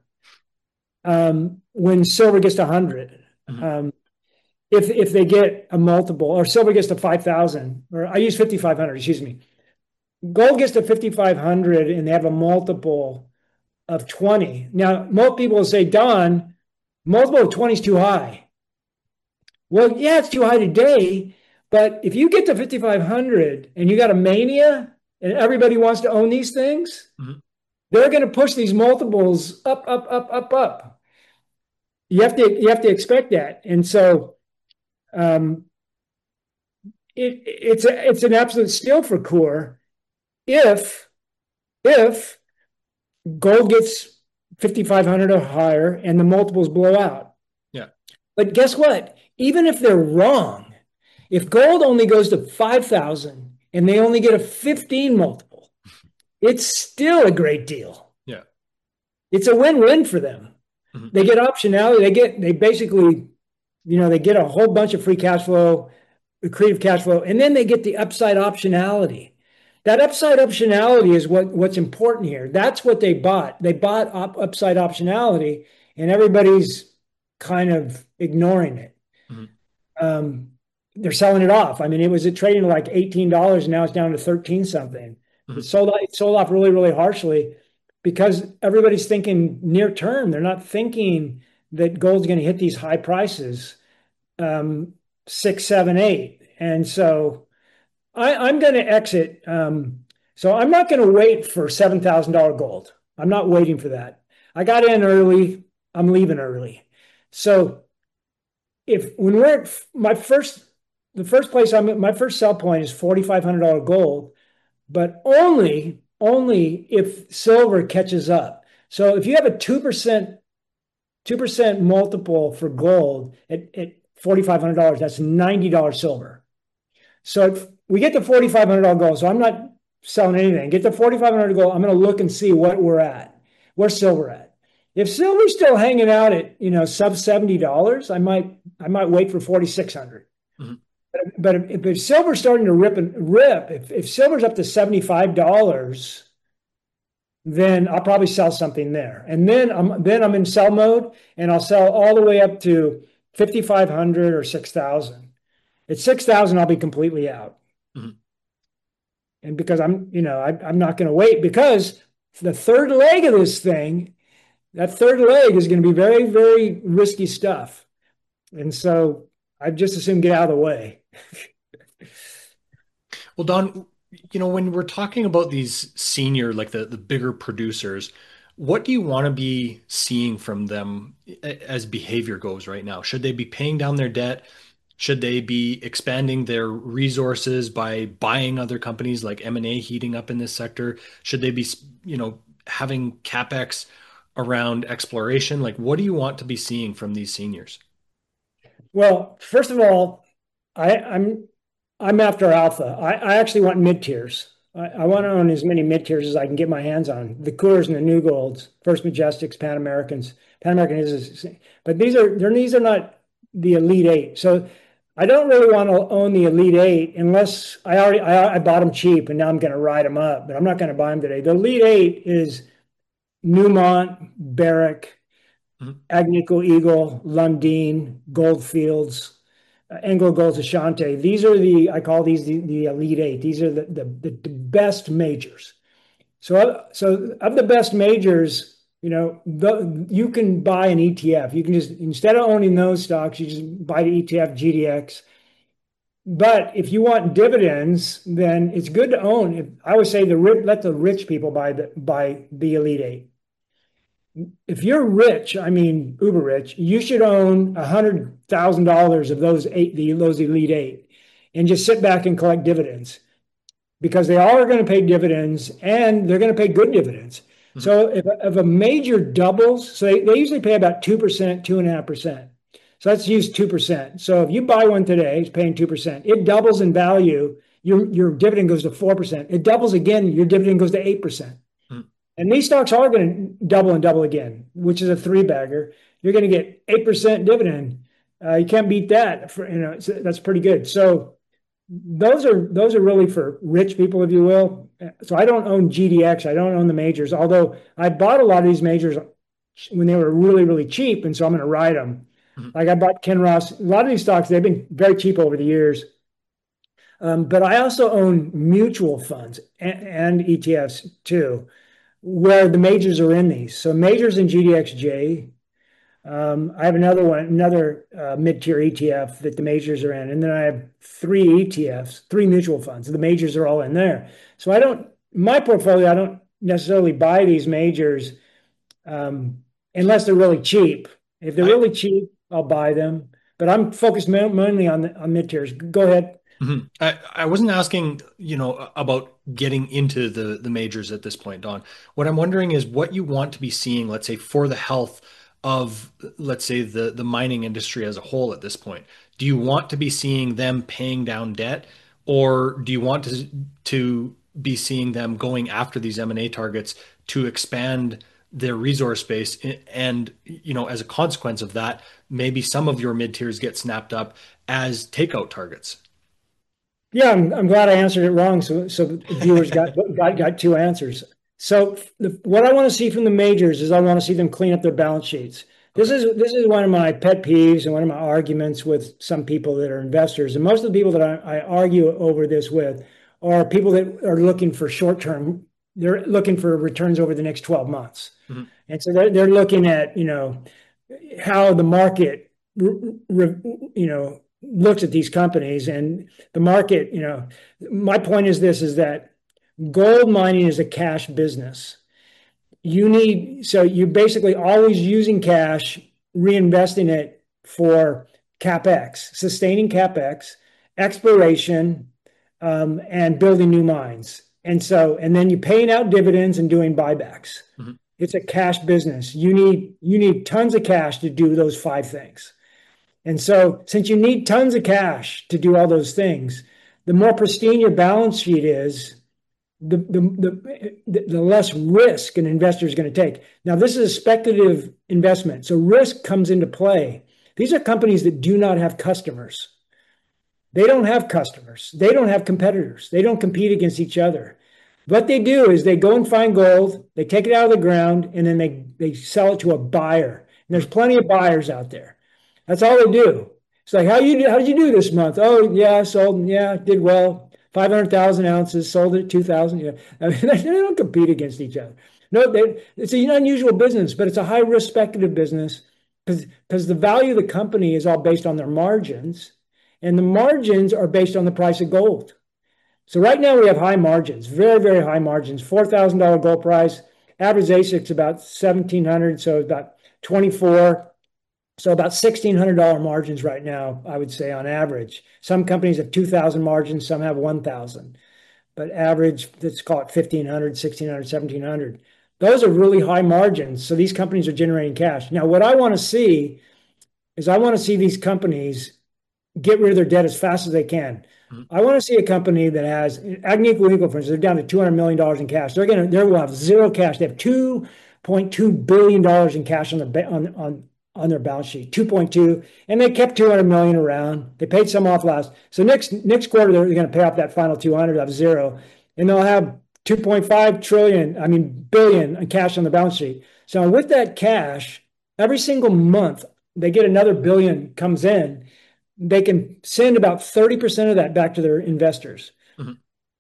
um, when silver gets to one hundred. Mhm. Um, if if they get a multiple, or silver gets to five thousand, or I use fifty-five hundred, excuse me. Gold gets to fifty-five hundred and they have a multiple of twenty. Now, most people will say, Don, multiple of twenty is too high. Well, yeah, it's too high today, but if you get to fifty-five hundred and you got a mania and everybody wants to own these things, Mhm. they're going to push these multiples up, up, up, up, up. You have to you have to expect that, and so um, it, it's a, it's an absolute steal for Coeur if if gold gets fifty-five hundred or higher and the multiples blow out. Yeah. But guess what? Even if they're wrong, if gold only goes to five thousand and they only get a fifteen multiple, it's still a great deal. Yeah. It's a win-win for them. Mhm. They get optionality. They get, they basically, you know, they get a whole bunch of free cash flow, accretive cash flow, and then they get the upside optionality. That upside optionality is what, what's important here. That's what they bought. They bought up, upside optionality, and everybody's kind of ignoring it. Mhm. Um, they're selling it off. I mean, it was trading like eighteen dollars, and now it's down to thirteen something. It Mhm. sold, it sold off really, really harshly because everybody's thinking near term. They're not thinking that gold's going to hit these high prices, um, six, seven, eight. And so I, I'm going to exit. Um, so I'm not going to wait for seven thousand dollar gold. I'm not waiting for that. I got in early. I'm leaving early. So if when we're at my first, the first place I'm at, my first sell point is forty-five hundred dollars gold, but only only if silver catches up. So if you have a two percent two percent multiple for gold at, at forty-five hundred dollars, that's ninety dollars silver. So if we get to forty-five hundred dollars gold, so I'm not selling anything. Get to forty-five hundred dollars gold, I'm going to look and see what we're at. Where's silver at? If silver's still hanging out at, you know, sub seventy dollars, I might I might wait for forty-six hundred. Mhm. But, but if, if silver's starting to rip and rip, if, if silver's up to seventy-five dollars, then I'll probably sell something there. And then I'm then I'm in sell mode, and I'll sell all the way up to fifty-five hundred or six thousand. At six thousand, I'll be completely out. Mhm. And because I'm, you know, I, I'm not going to wait, because the third leg of this thing, that third leg is going to be very, very risky stuff. And so I just assume get out of the way. Well, Don, you know, when we're talking about these senior, like the the bigger producers, what do you want to be seeing from them as behavior goes right now? Should they be paying down their debt? Should they be expanding their resources by buying other companies like M and A heating up in this sector? Should they be, you know, having CapEx around exploration? Like, what do you want to be seeing from these seniors? Well, first of all, I, I'm I'm after alpha. I, I actually want mid tiers. I, I want to own as many mid tiers as I can get my hands on. The Coors and the New Golds, First Majestics, Pan Americans. Pan American is, but these are they're, these are not the elite eight. So I don't really want to own the elite eight unless I already I, I bought them cheap and now I'm going to ride them up. But I'm not going to buy them today. The elite eight is Newmont, Barrick, Mhm. Agnico Eagle, Lundin, Goldfields, uh, Anglo Gold Ashanti. These are the, I call these the, the elite eight. These are the, the, the, the best majors. So, so of the best majors, you know, the, you can buy an E T F. You can just, instead of owning those stocks, you just buy the E T F G D X. But if you want dividends, then it's good to own. If, I would say the let the rich people buy the buy the elite eight. If you're rich, I mean uber rich, you should own a hundred thousand dollars of those eight, the those elite eight, and just sit back and collect dividends, because they all are going to pay dividends, and they're going to pay good dividends. Mhm. So if, if a major doubles, so they, they usually pay about two percent, two and a half percent. So let's use two percent. So if you buy one today, it's paying two percent. It doubles in value. Your, your dividend goes to four percent. It doubles again, your dividend goes to eight percent. Mhm. And these stocks are going to double and double again, which is a three bagger. You're going to get eight percent dividend. Uh, you can't beat that. For, you know, that's pretty good. So those are those are really for rich people, if you will. So I don't own G D X. I don't own the majors, although I bought a lot of these majors when they were really, really cheap. And so I'm going to ride them. Mhm. Like I bought Kinross. A lot of these stocks, they've been very cheap over the years. Um, but I also own mutual funds and, and E T Fs too, where the majors are in these. So majors in G D X J. Um, I have another one, another uh, mid-tier E T F that the majors are in. And then I have three E T Fs, three mutual funds. The majors are all in there. So I don't, my portfolio, I don't necessarily buy these majors um, unless they're really cheap. If they're I, really cheap, I'll buy them. But I'm focused mainly on the, on mid-tiers. Go ahead. Mhm. I, I wasn't asking, you know, about getting into the the majors at this point, Don. What I'm wondering is what you want to be seeing, let's say, for the health of, let's say, the the mining industry as a whole at this point. Do you want to be seeing them paying down debt, or do you want to to be seeing them going after these M and A targets to expand their resource base? And, you know, as a consequence of that, maybe some of your mid tiers get snapped up as takeout targets. Yeah, I'm, I'm glad I answered it wrong. So, so viewers got, got, got two answers. So the, what I want to see from the majors is I want to see them clean up their balance sheets. This Okay. is this is one of my pet peeves and one of my arguments with some people that are investors. And most of the people that I, I argue over this with are people that are looking for short term. They're looking for returns over the next twelve months. Mhm. And so they're, they're looking at, you know, how the market, you know, looks at these companies, and the market, you know, my point is this, is that gold mining is a cash business. You need, so you're basically always using cash reinvesting it for CapEx, sustaining CapEx, exploration, um, and building new mines. And so, and then you're paying out dividends and doing buybacks. Mhm. It's a cash business. You need you need tons of cash to do those five things. And so, since you need tons of cash to do all those things, the more pristine your balance sheet is, the the the, the less risk an investor is going to take. Now, this is a speculative investment, so risk comes into play. These are companies that do not have customers. They don't have customers. They don't have competitors. They don't compete against each other. What they do is they go and find gold, they take it out of the ground, and then they, they sell it to a buyer. And there's plenty of buyers out there. That's all they do. It's like, how you how did you do this month? Oh, yeah, I sold, yeah, did well. five hundred thousand ounces, sold it at two thousand. Yeah. I mean, they don't compete against each other. No, they, it's an unusual business, but it's a high risk speculative business because because the value of the company is all based on their margins, and the margins are based on the price of gold. So right now we have high margins, very, very high margins, four thousand dollars gold price, average A S I C's about seventeen hundred, so about twenty-four. So about sixteen hundred dollars margins right now, I would say on average. Some companies have two thousand margins, some have one thousand. But average, let's call it fifteen hundred, sixteen hundred, seventeen hundred. Those are really high margins. So these companies are generating cash. Now, what I want to see is I want to see these companies get rid of their debt as fast as they can. Mhm. I want to see a company that has Agnico Eagle, for instance, they're down to two hundred million dollars in cash. They're going to, they will have zero cash. They have two point two billion dollars in cash on their, on, on, on their balance sheet, two point two, and they kept two hundred million around. They paid some off last. So next, next quarter, they're going to pay off that final two hundred of zero, and they'll have two point five trillion, I mean, billion in cash on the balance sheet. So with that cash, every single month, they get another billion comes in. They can send about thirty percent of that back to their investors Mhm.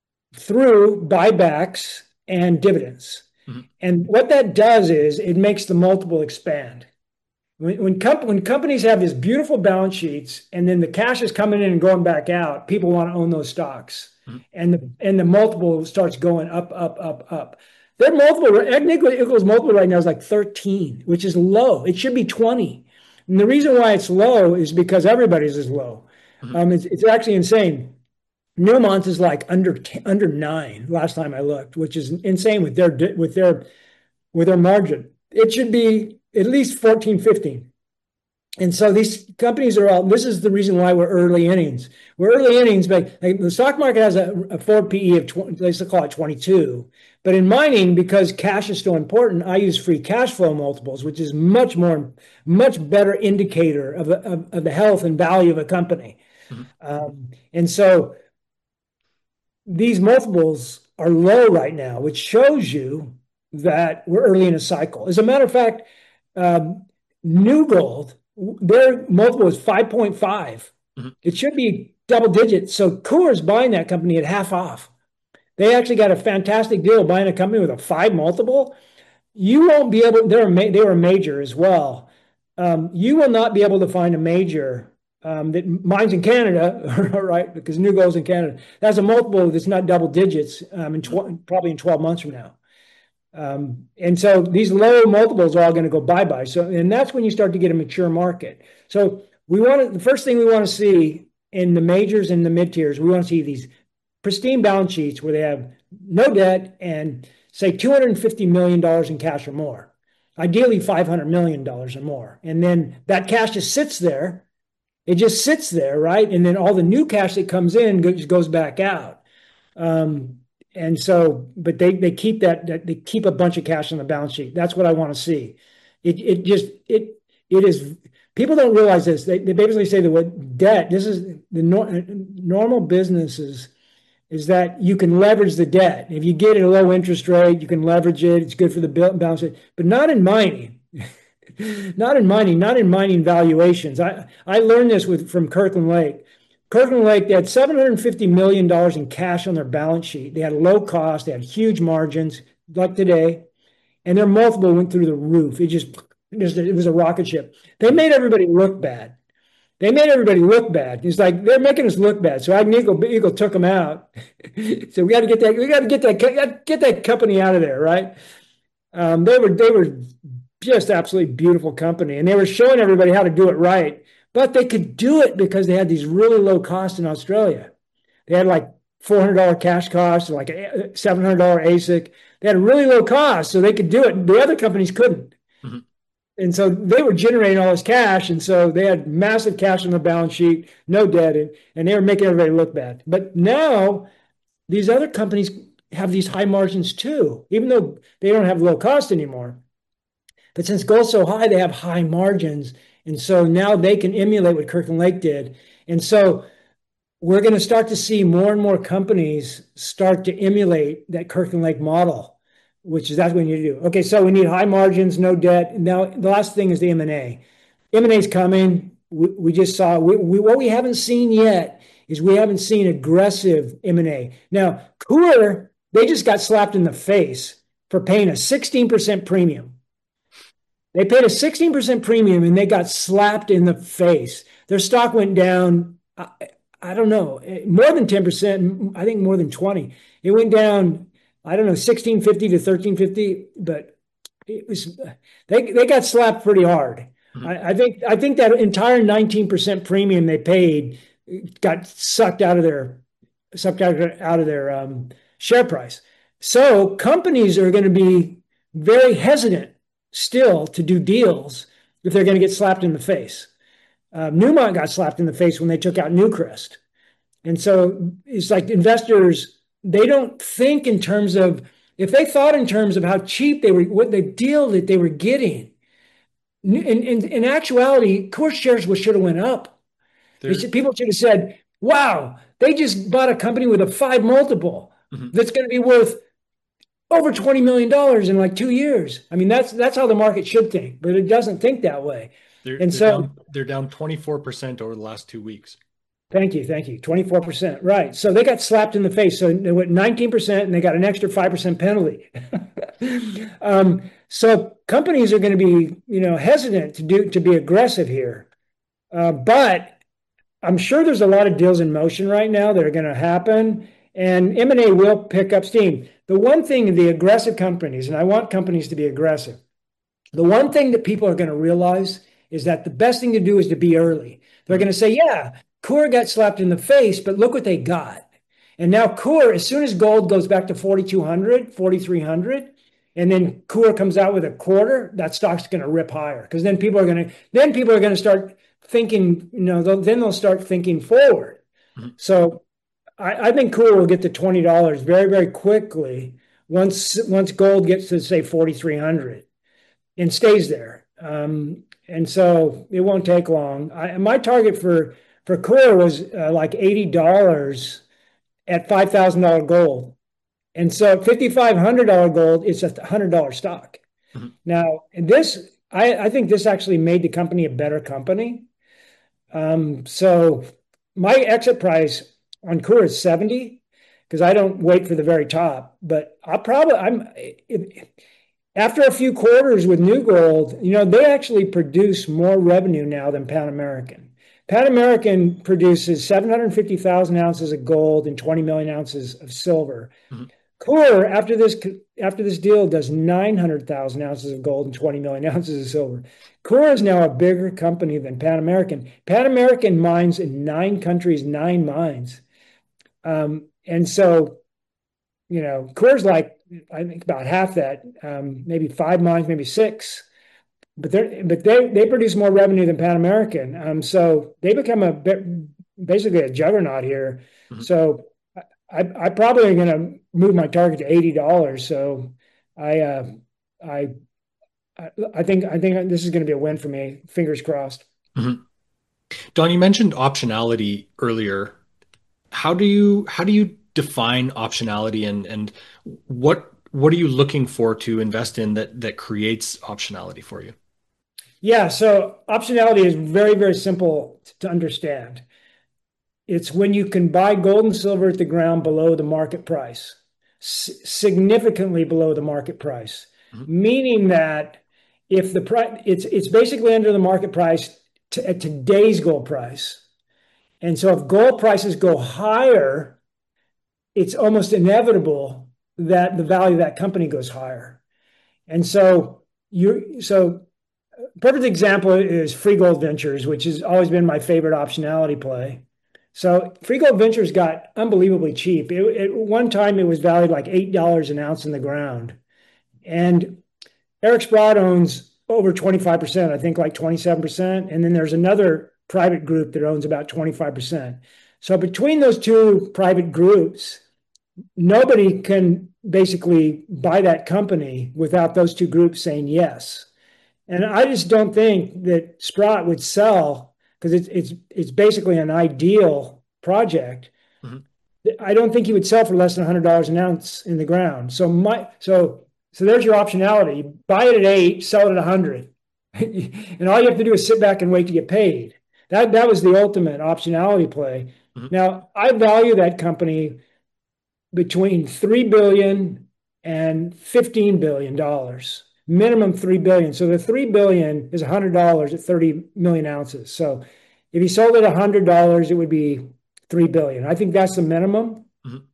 through buybacks and dividends. Mhm. And what that does is it makes the multiple expand. When, when, comp- when companies have these beautiful balance sheets and then the cash is coming in and going back out, people want to own those stocks. Mhm. And the, and the multiple starts going up, up, up, up. Their multiple, Agnico Eagle's multiple right now is like thirteen, which is low. It should be twenty. And the reason why it's low is because everybody's is low. Mhm. Um, it's, it's actually insane. Newmont is like under under nine last time I looked, which is insane with their with their with their margin. It should be at least fourteen, fifteen. And so these companies are all, this is the reason why we're early innings. We're early innings, but like the stock market has a, a forward P E of twenty, let's call it twenty-two. But in mining, because cash is so important, I use free cash flow multiples, which is much more, much better indicator of, of, of the health and value of a company. Mhm. Um, and so these multiples are low right now, which shows you that we're early in a cycle. As a matter of fact, um, New Gold, their multiple is five point five. Mhm. It should be double digits. So Coors buying that company at half off. They actually got a fantastic deal buying a company with a five multiple. You won't be able, they're a, they were a major as well. Um, you will not be able to find a major um, that mines in Canada, right? Because New Gold's in Canada. That's a multiple that's not double digits um, in tw- probably in twelve months from now. Um, and so these low multiples are all going to go bye-bye. So, and that's when you start to get a mature market. So we want to, the first thing we want to see in the majors and the mid-tiers, we want to see these pristine balance sheets where they have no debt and say two hundred fifty million dollars in cash or more, ideally five hundred million dollars or more. And then that cash just sits there. It just sits there, right? And then all the new cash that comes in goes, goes back out. Um, and so, but they they keep that, that they keep a bunch of cash on the balance sheet. That's what I want to see. It it just it it is. People don't realize this. They, they basically say that what debt. This is the nor, normal businesses is that you can leverage the debt. If you get a low interest rate, you can leverage it. It's good for the balance sheet, but not in mining. Not in mining. Not in mining valuations. I I learned this with from Kirkland Lake. Kirkland Lake, they had seven hundred fifty million dollars in cash on their balance sheet. They had low cost, they had huge margins, like today, and their multiple went through the roof. It just, it, just, it was a rocket ship. They made everybody look bad. They made everybody look bad. It's like they're making us look bad. So Agnico Eagle took them out. So we got to get that. We got to get that. Get that company out of there, right? Um, they were they were just absolutely beautiful company. And they were showing everybody how to do it right, but they could do it because they had these really low costs in Australia. They had like four hundred dollars cash costs, like a seven hundred dollars A S I C. They had a really low cost, so they could do it. The other companies couldn't. Mhm. And so they were generating all this cash. And so they had massive cash on the balance sheet, no debt, and, and they were making everybody look bad. But now these other companies have these high margins too, even though they don't have low cost anymore. But since gold's so high, they have high margins. And so now they can emulate what Kirkland Lake did. And so we're going to start to see more and more companies start to emulate that Kirkland Lake model, which is that's what we need to do. Okay, so we need high margins, no debt. Now, the last thing is the M and A. M and A is coming. We, we just saw, we, we, what we haven't seen yet is we haven't seen aggressive M and A. Now, Coeur, they just got slapped in the face for paying a sixteen percent premium. They paid a sixteen percent premium and they got slapped in the face. Their stock went down, I, I don't know, more than ten percent, I think more than twenty. It went down, I don't know, sixteen fifty to thirteen fifty, but it was they they got slapped pretty hard. Mm-hmm. I, I think I think that entire nineteen percent premium they paid got sucked out of their sucked out of, out of their um, share price. So companies are going to be very hesitant still to do deals if they're going to get slapped in the face. Uh, Newmont got slapped in the face when they took out Newcrest. And so it's like investors, they don't think in terms of, if they thought in terms of how cheap they were, what the deal that they were getting, in, in, in actuality, Coeur shares should have went up. Should, people should have said, wow, they just bought a company with a five multiple mm-hmm. that's going to be worth over twenty million dollars in like two years. I mean, that's that's how the market should think, but it doesn't think that way. They're, and they're so down, they're down twenty-four percent over the last two weeks. Thank you. Thank you. twenty-four percent. Right. So they got slapped in the face. So they went nineteen percent and they got an extra five percent penalty. um, so companies are going to be, you know, hesitant to do, to be aggressive here. Uh, but I'm sure there's a lot of deals in motion right now that are going to happen, and M and A will pick up steam. The one thing, the aggressive companies, and I want companies to be aggressive, the one thing that people are going to realize is that the best thing to do is to be early. They're going to say, yeah, Coeur got slapped in the face, but look what they got. And now Coeur, as soon as gold goes back to forty-two hundred, forty-three hundred, and then Coeur comes out with a quarter, that stock's going to rip higher, because then people are going to, then people are going to start thinking, you know, they'll, then they'll start thinking forward. Mm-hmm. So I, I think Coeur will get to twenty dollars very, very quickly once once gold gets to, say, forty-three hundred and stays there. Um, and so it won't take long. I, my target for, for Coeur was uh, like eighty dollars at five thousand dollars gold. And so at fifty-five hundred dollars gold, it's a one hundred dollars stock. Mm-hmm. Now, and this, I, I think this actually made the company a better company. Um, so my exit price on Coeur is seventy, because I don't wait for the very top. But I'll probably, I'm if, after a few quarters with New Gold, you know, they actually produce more revenue now than Pan American. Pan American produces seven hundred fifty thousand ounces of gold and twenty million ounces of silver. Mm-hmm. Coeur, after this after this deal, does nine hundred thousand ounces of gold and twenty million ounces of silver. Coeur is now a bigger company than Pan American. Pan American mines in nine countries, nine mines. Um, and so, you know, Coeur's like, I think about half that, um, maybe five mines, maybe six. But they but they they produce more revenue than Pan American. Um, so they become a basically a juggernaut here. Mm-hmm. So I, I probably am going to move my target to eighty dollars. So I, uh, I, I think I think this is going to be a win for me. Fingers crossed. Mm-hmm. Don, you mentioned optionality earlier. How do you how do you define optionality, and and what what are you looking for to invest in that that creates optionality for you? Yeah, so optionality is very, very simple to understand. It's when you can buy gold and silver at the ground below the market price, significantly below the market price, mm-hmm. meaning that if the price, it's it's basically under the market price to, at today's gold price. And so if gold prices go higher, it's almost inevitable that the value of that company goes higher. And so you so perfect example is Free Gold Ventures, which has always been my favorite optionality play. So Free Gold Ventures got unbelievably cheap. It, at one time, it was valued like eight dollars an ounce in the ground. And Eric Sprott owns over twenty-five percent, I think like twenty-seven percent. And then there's another private group that owns about twenty-five percent. So between those two private groups, nobody can basically buy that company without those two groups saying yes. And I just don't think that Sprott would sell because it's it's it's basically an ideal project. Mhm. I don't think he would sell for less than one hundred dollars an ounce in the ground. So my so so there's your optionality. Buy it at eight, sell it at one hundred. And all you have to do is sit back and wait to get paid. That that was the ultimate optionality play. Mhm. Now, I value that company between three billion and fifteen billion dollars, minimum three billion. So the three billion is one hundred dollars at thirty million ounces. So if he sold it one hundred dollars, it would be three billion. I think that's the minimum. Mhm.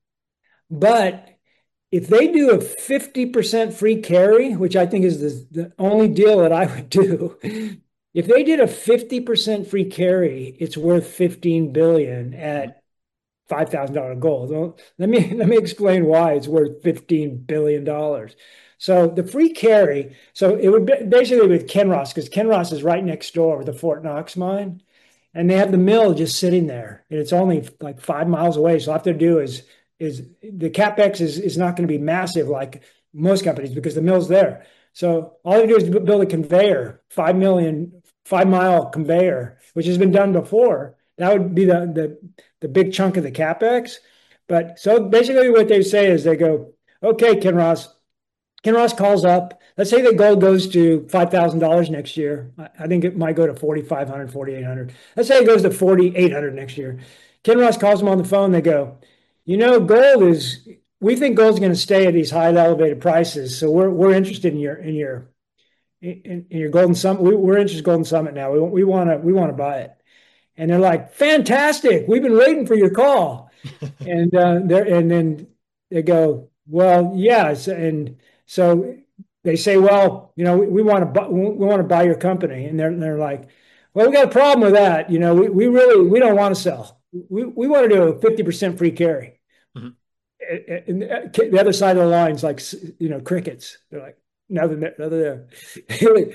But if they do a fifty percent free carry, which I think is the, the only deal that I would do, if they did a fifty percent free carry, it's worth fifteen billion Mhm. at five thousand dollars gold. Well, let me let me explain why it's worth fifteen billion dollars. So the free carry, so it would be basically with Kinross, because Kinross is right next door with the Fort Knox mine, and they have the mill just sitting there, and it's only like five miles away. So all I have to do is is the capex is is not going to be massive like most companies because the mill's there. So all you do is build a conveyor, five million, five mile conveyor, which has been done before. That would be the the the big chunk of the capex. But so basically, what they say is they go, okay, Kinross. Kinross calls up. Let's say the gold goes to five thousand dollars next year. I think it might go to forty-five hundred, forty-eight hundred. Let's say it goes to forty-eight hundred next year. Kinross calls them on the phone. They go, you know, gold is, we think gold's going to stay at these high elevated prices. So we're, we're interested in your, in your, in, in your Golden Summit. We, we're interested in Golden Summit now. We, we want to, we want to buy it. And they're like, fantastic. We've been waiting for your call. And uh, they're, and then they go, well, yes. And so they say, well, you know, we, we want to buy, we want to buy your company. And they're, they're like, well, we got a problem with that. You know, we, we really, we don't want to sell. We, we want to do a fifty percent free carry. Mhm. And the other side of the line is like, you know, crickets. They're like, nothing there, nothing there.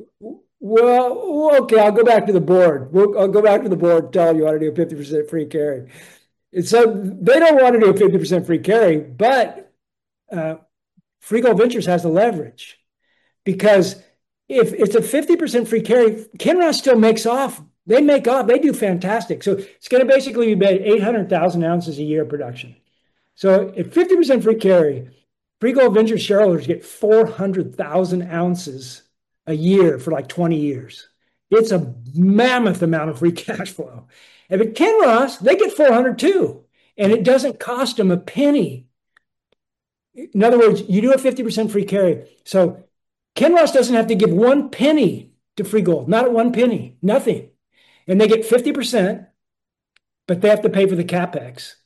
Well, okay, I'll go back to the board. We'll, I'll go back to the board and tell them you want to do a fifty percent free carry. And so they don't want to do a fifty percent free carry, but uh, Free Gold Ventures has the leverage because if it's a fifty percent free carry, Kinross still makes off. They make off. They do fantastic. So it's going to basically be eight hundred thousand ounces a year production. So at fifty percent free carry, Free Gold Ventures shareholders get four hundred thousand ounces a year for like twenty years. It's a mammoth amount of free cash flow. If at Kinross, they get four hundred too, and it doesn't cost them a penny. In other words, you do a fifty percent free carry. So Kinross doesn't have to give one penny to Free Gold, not at one penny, nothing. And they get fifty percent, but they have to pay for the capex.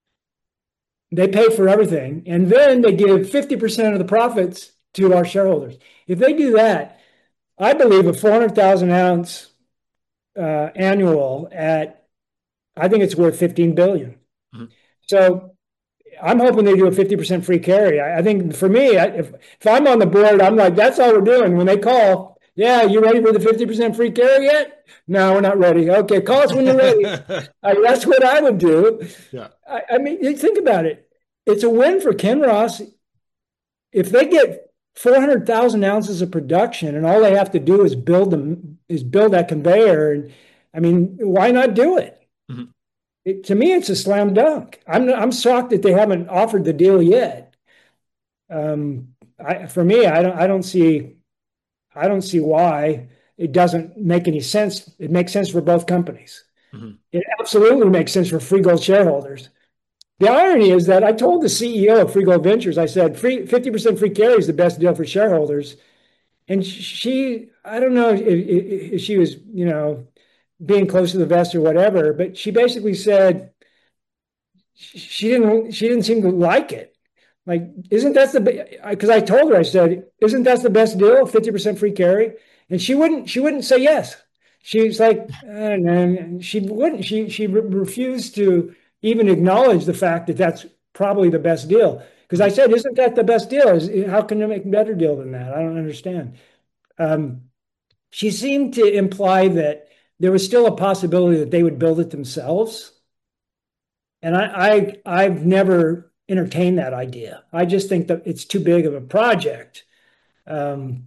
They pay for everything. And then they give fifty percent of the profits to our shareholders. If they do that, I believe a four hundred thousand ounce uh, annual at, I think it's worth fifteen billion. Mhm. So I'm hoping they do a fifty percent free carry. I, I think for me, I, if, if I'm on the board, I'm like, that's all we're doing. When they call, yeah, you ready for the fifty percent free carry yet? No, we're not ready. Okay, call us when you're ready. I, that's what I would do. Yeah. I, I mean, you think about it. It's a win for Kinross. If they get four hundred thousand ounces of production and all they have to do is build them, is build that conveyor. And I mean, why not do it? Mhm. It, to me, it's a slam dunk. I'm I'm shocked that they haven't offered the deal yet. Um, I, for me, I don't I don't see I don't see why it doesn't make any sense. It makes sense for both companies. Mhm. It absolutely makes sense for Free Gold shareholders. The irony is that I told the C E O of Free Gold Ventures, I said, free fifty percent free carry is the best deal for shareholders. And she, I don't know if, if she was, you know, being close to the vest or whatever, but she basically said she didn't she didn't seem to like it. Like, isn't that the, because I told her, I said, isn't that the best deal, fifty percent free carry? And she wouldn't, she wouldn't say yes. She's like, uh, no, she wouldn't, she, she re refused to even acknowledge the fact that that's probably the best deal. Because I Mhm. said, isn't that the best deal? Is, how can you make a better deal than that? I don't understand. Um, she seemed to imply that there was still a possibility that they would build it themselves. And I, I I've never entertained that idea. I just think that it's too big of a project. Um,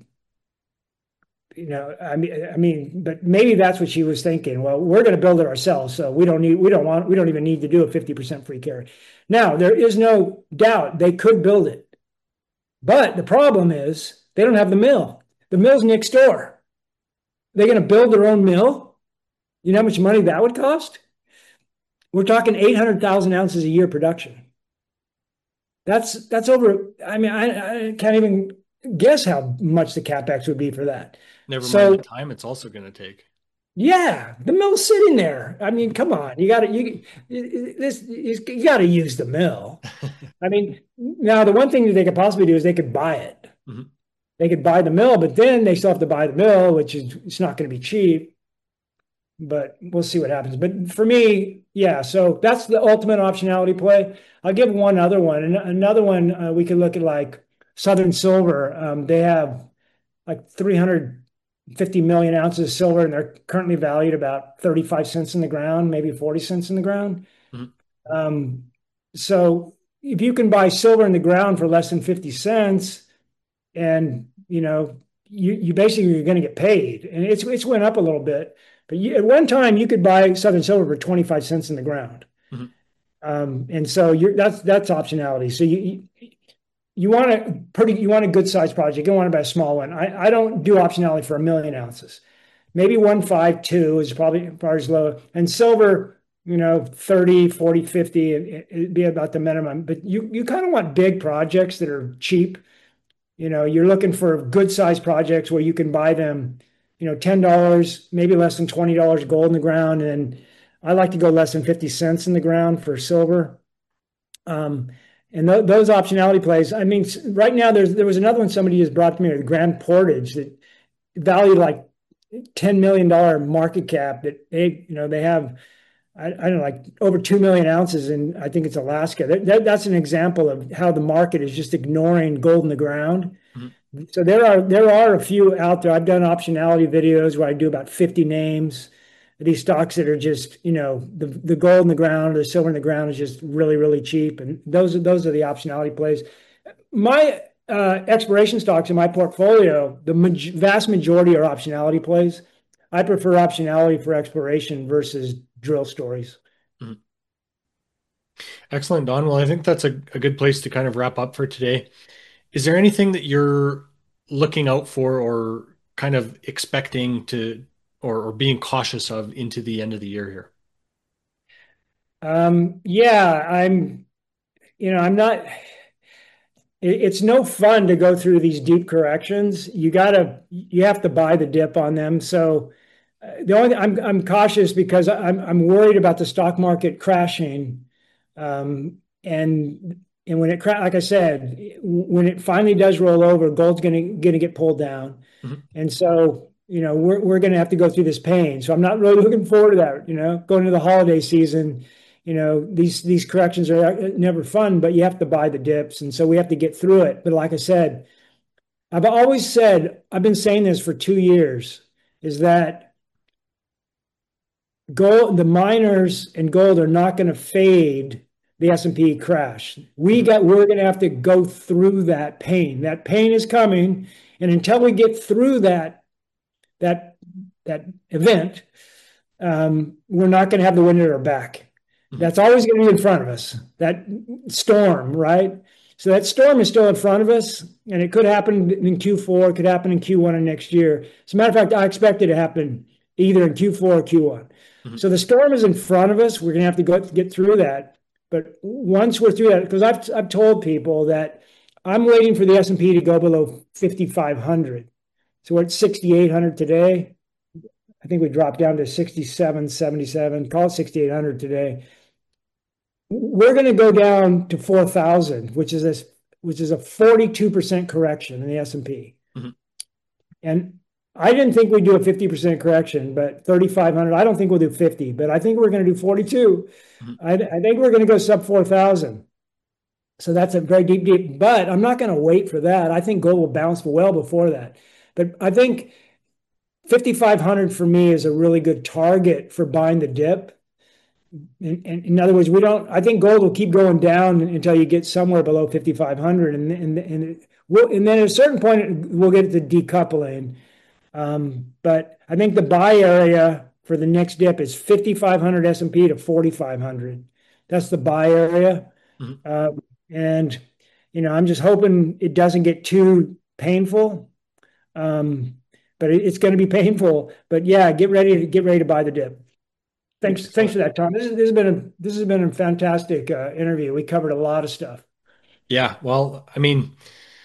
you know, I mean, I mean, but maybe that's what she was thinking. Well, we're going to build it ourselves, so we don't need, we don't want, we don't even need to do a fifty percent free carry. Now, there is no doubt they could build it, but the problem is they don't have the mill. The mill's next door. They're going to build their own mill. You know how much money that would cost? We're talking eight hundred thousand ounces a year production. That's that's over. I mean, I, I can't even guess how much the capex would be for that. Never mind the So time it's also going to take. yeah, the mill's sitting there. I mean, come on, you got to you this you got to use the mill. I mean, now the one thing that they could possibly do is they could buy it. Mhm. They could buy the mill, but then they still have to buy the mill, which is it's not going to be cheap. But we'll see what happens. But for me, yeah, so that's the ultimate optionality play. I'll give one other one. And another one, uh, we could look at like Southern Silver. Um, they have like three hundred fifty million ounces of silver, and they're currently valued about thirty-five cents in the ground, maybe forty cents in the ground. Mhm. Um, so if you can buy silver in the ground for less than fifty cents, and you know, you you basically you're going to get paid, and it's it's went up a little bit. But you, at one time, you could buy Southern Silver for twenty-five cents in the ground, Mhm. um, and so you're that's that's optionality. So you you, you want a pretty you want a good size project. You don't want to buy a small one. I, I don't do optionality for a million ounces. Maybe one five two is probably probably as low, and silver, you know, thirty, forty, fifty, it, it'd be about the minimum. But you you kind of want big projects that are cheap. You know, you're looking for good size projects where you can buy them, you know, ten dollars, maybe less than twenty dollars gold in the ground. And I like to go less than fifty cents in the ground for silver. Um, and th those optionality plays, I mean, right now there's there was another one somebody just brought to me, the Grand Portage, that valued like ten million dollar market cap, that they, you know, they have, I, I don't know, like over two million ounces in, I think it's Alaska. That, that, that's an example of how the market is just ignoring gold in the ground. Mhm. So there are there are a few out there. I've done optionality videos where I do about fifty names. These stocks that are just, you know, the, the gold in the ground, the silver in the ground is just really, really cheap. And those are those are the optionality plays. My uh, exploration stocks in my portfolio, the ma vast majority are optionality plays. I prefer optionality for exploration versus drill stories. Mhm. Excellent, Don. Well, I think that's a, a good place to kind of wrap up for today. Is there anything that you're looking out for or kind of expecting to or, or being cautious of into the end of the year here? Um, yeah, I'm, you know, I'm not, it's no fun to go through these deep corrections. You gotta, you have to buy the dip on them. So uh, the only, I'm, I'm cautious because I'm, I'm worried about the stock market crashing. Um, and, and when it, like I said, when it finally does roll over, gold's gonna, gonna get pulled down. Mhm. And so, you know, we're, we're going to have to go through this pain. So I'm not really looking forward to that, you know, going into the holiday season. You know, these these corrections are never fun, but you have to buy the dips. And so we have to get through it. But like I said, I've always said, I've been saying this for two years, is that gold, the miners and gold are not going to fade the S and P crash. We Mhm. got, we're going to have to go through that pain. That pain is coming. And until we get through that that that event, um, we're not going to have the wind at our back. Mhm. That's always going to be in front of us. That storm, right? So that storm is still in front of us, and it could happen in Q four. It could happen in Q one of next year. As a matter of fact, I expect it to happen either in Q four or Q one. Mhm. So the storm is in front of us. We're going to have to go get through that. But once we're through that, because I've I've told people that I'm waiting for the S and P to go below fifty-five hundred. So we're at sixty-eight hundred today. I think we dropped down to sixty-seven seventy-seven, call it sixty-eight hundred today. We're going to go down to four thousand, which is this which is a forty-two percent correction in the S and P. Mhm. And I didn't think we'd do a fifty percent correction, but thirty-five hundred, I don't think we'll do fifty, but I think we're going to do forty-two. Mhm. I, I think we're going to go sub four thousand. So that's a very deep, deep, but I'm not going to wait for that. I think gold will bounce well before that. But I think fifty-five hundred for me is a really good target for buying the dip. In, in, in other words, we don't, I think gold will keep going down until you get somewhere below fifty-five hundred. And, and, and, we'll, and then at a certain point, we'll get to decoupling. Um, but I think the buy area for the next dip is fifty-five hundred S and P to forty-five hundred. That's the buy area. Mhm. Um, and, you know, I'm just hoping it doesn't get too painful. Um, but it, it's going to be painful. But yeah, get ready to get ready to buy the dip. Thanks, thanks Excellent. for that, Tom. This, is, this has been a this has been a fantastic uh, interview. We covered a lot of stuff. Yeah, well, I mean,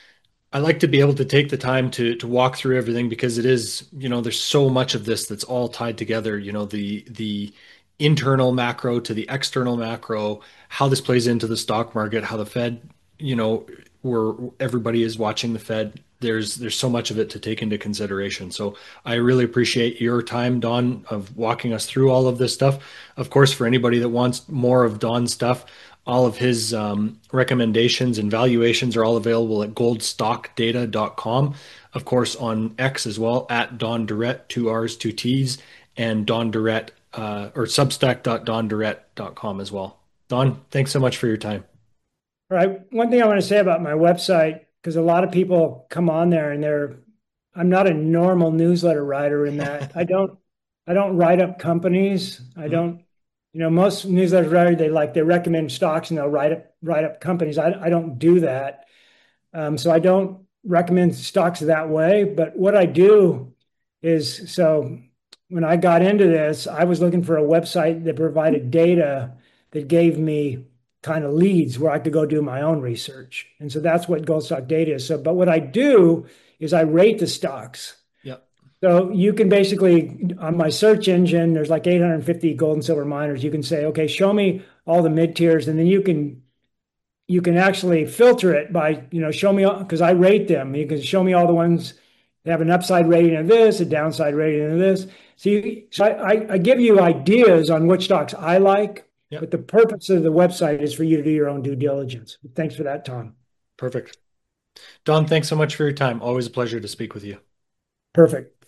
I like to be able to take the time to to walk through everything because it is, you know, there's so much of this that's all tied together, you know, the the internal macro to the external macro, how this plays into the stock market, how the Fed, you know, where everybody is watching the Fed. There's there's so much of it to take into consideration. So I really appreciate your time, Don, of walking us through all of this stuff. Of course, for anybody that wants more of Don's stuff, all of his um, recommendations and valuations are all available at gold stock data dot com. Of course, on X as well, at Don Durrett, two R's, two T's, and Don Durrett, uh, or substack dot don durrett dot com as well. Don, thanks so much for your time. All right. One thing I want to say about my website, because a lot of people come on there and they're, I'm not a normal newsletter writer in that I don't, I don't write up companies. I Mhm. don't, you know, most newsletter writers, they like, they recommend stocks and they'll write up, write up companies. I, I don't do that. Um, so I don't recommend stocks that way. But what I do is, so when I got into this, I was looking for a website that provided data that gave me kind of leads where I could go do my own research. And so that's what Gold Stock Data is. So, but what I do is I rate the stocks. Yep. So you can basically, on my search engine, there's like eight hundred fifty gold and silver miners. You can say, okay, show me all the mid tiers, and then you can you can actually filter it by, you know, show me, because I rate them. You can show me all the ones that have an upside rating of this, a downside rating of this. So, you, so I, I give you ideas on which stocks I like, Yep. but the purpose of the website is for you to do your own due diligence. Thanks for that, Tom. Perfect. Don, thanks so much for your time. Always a pleasure to speak with you. Perfect.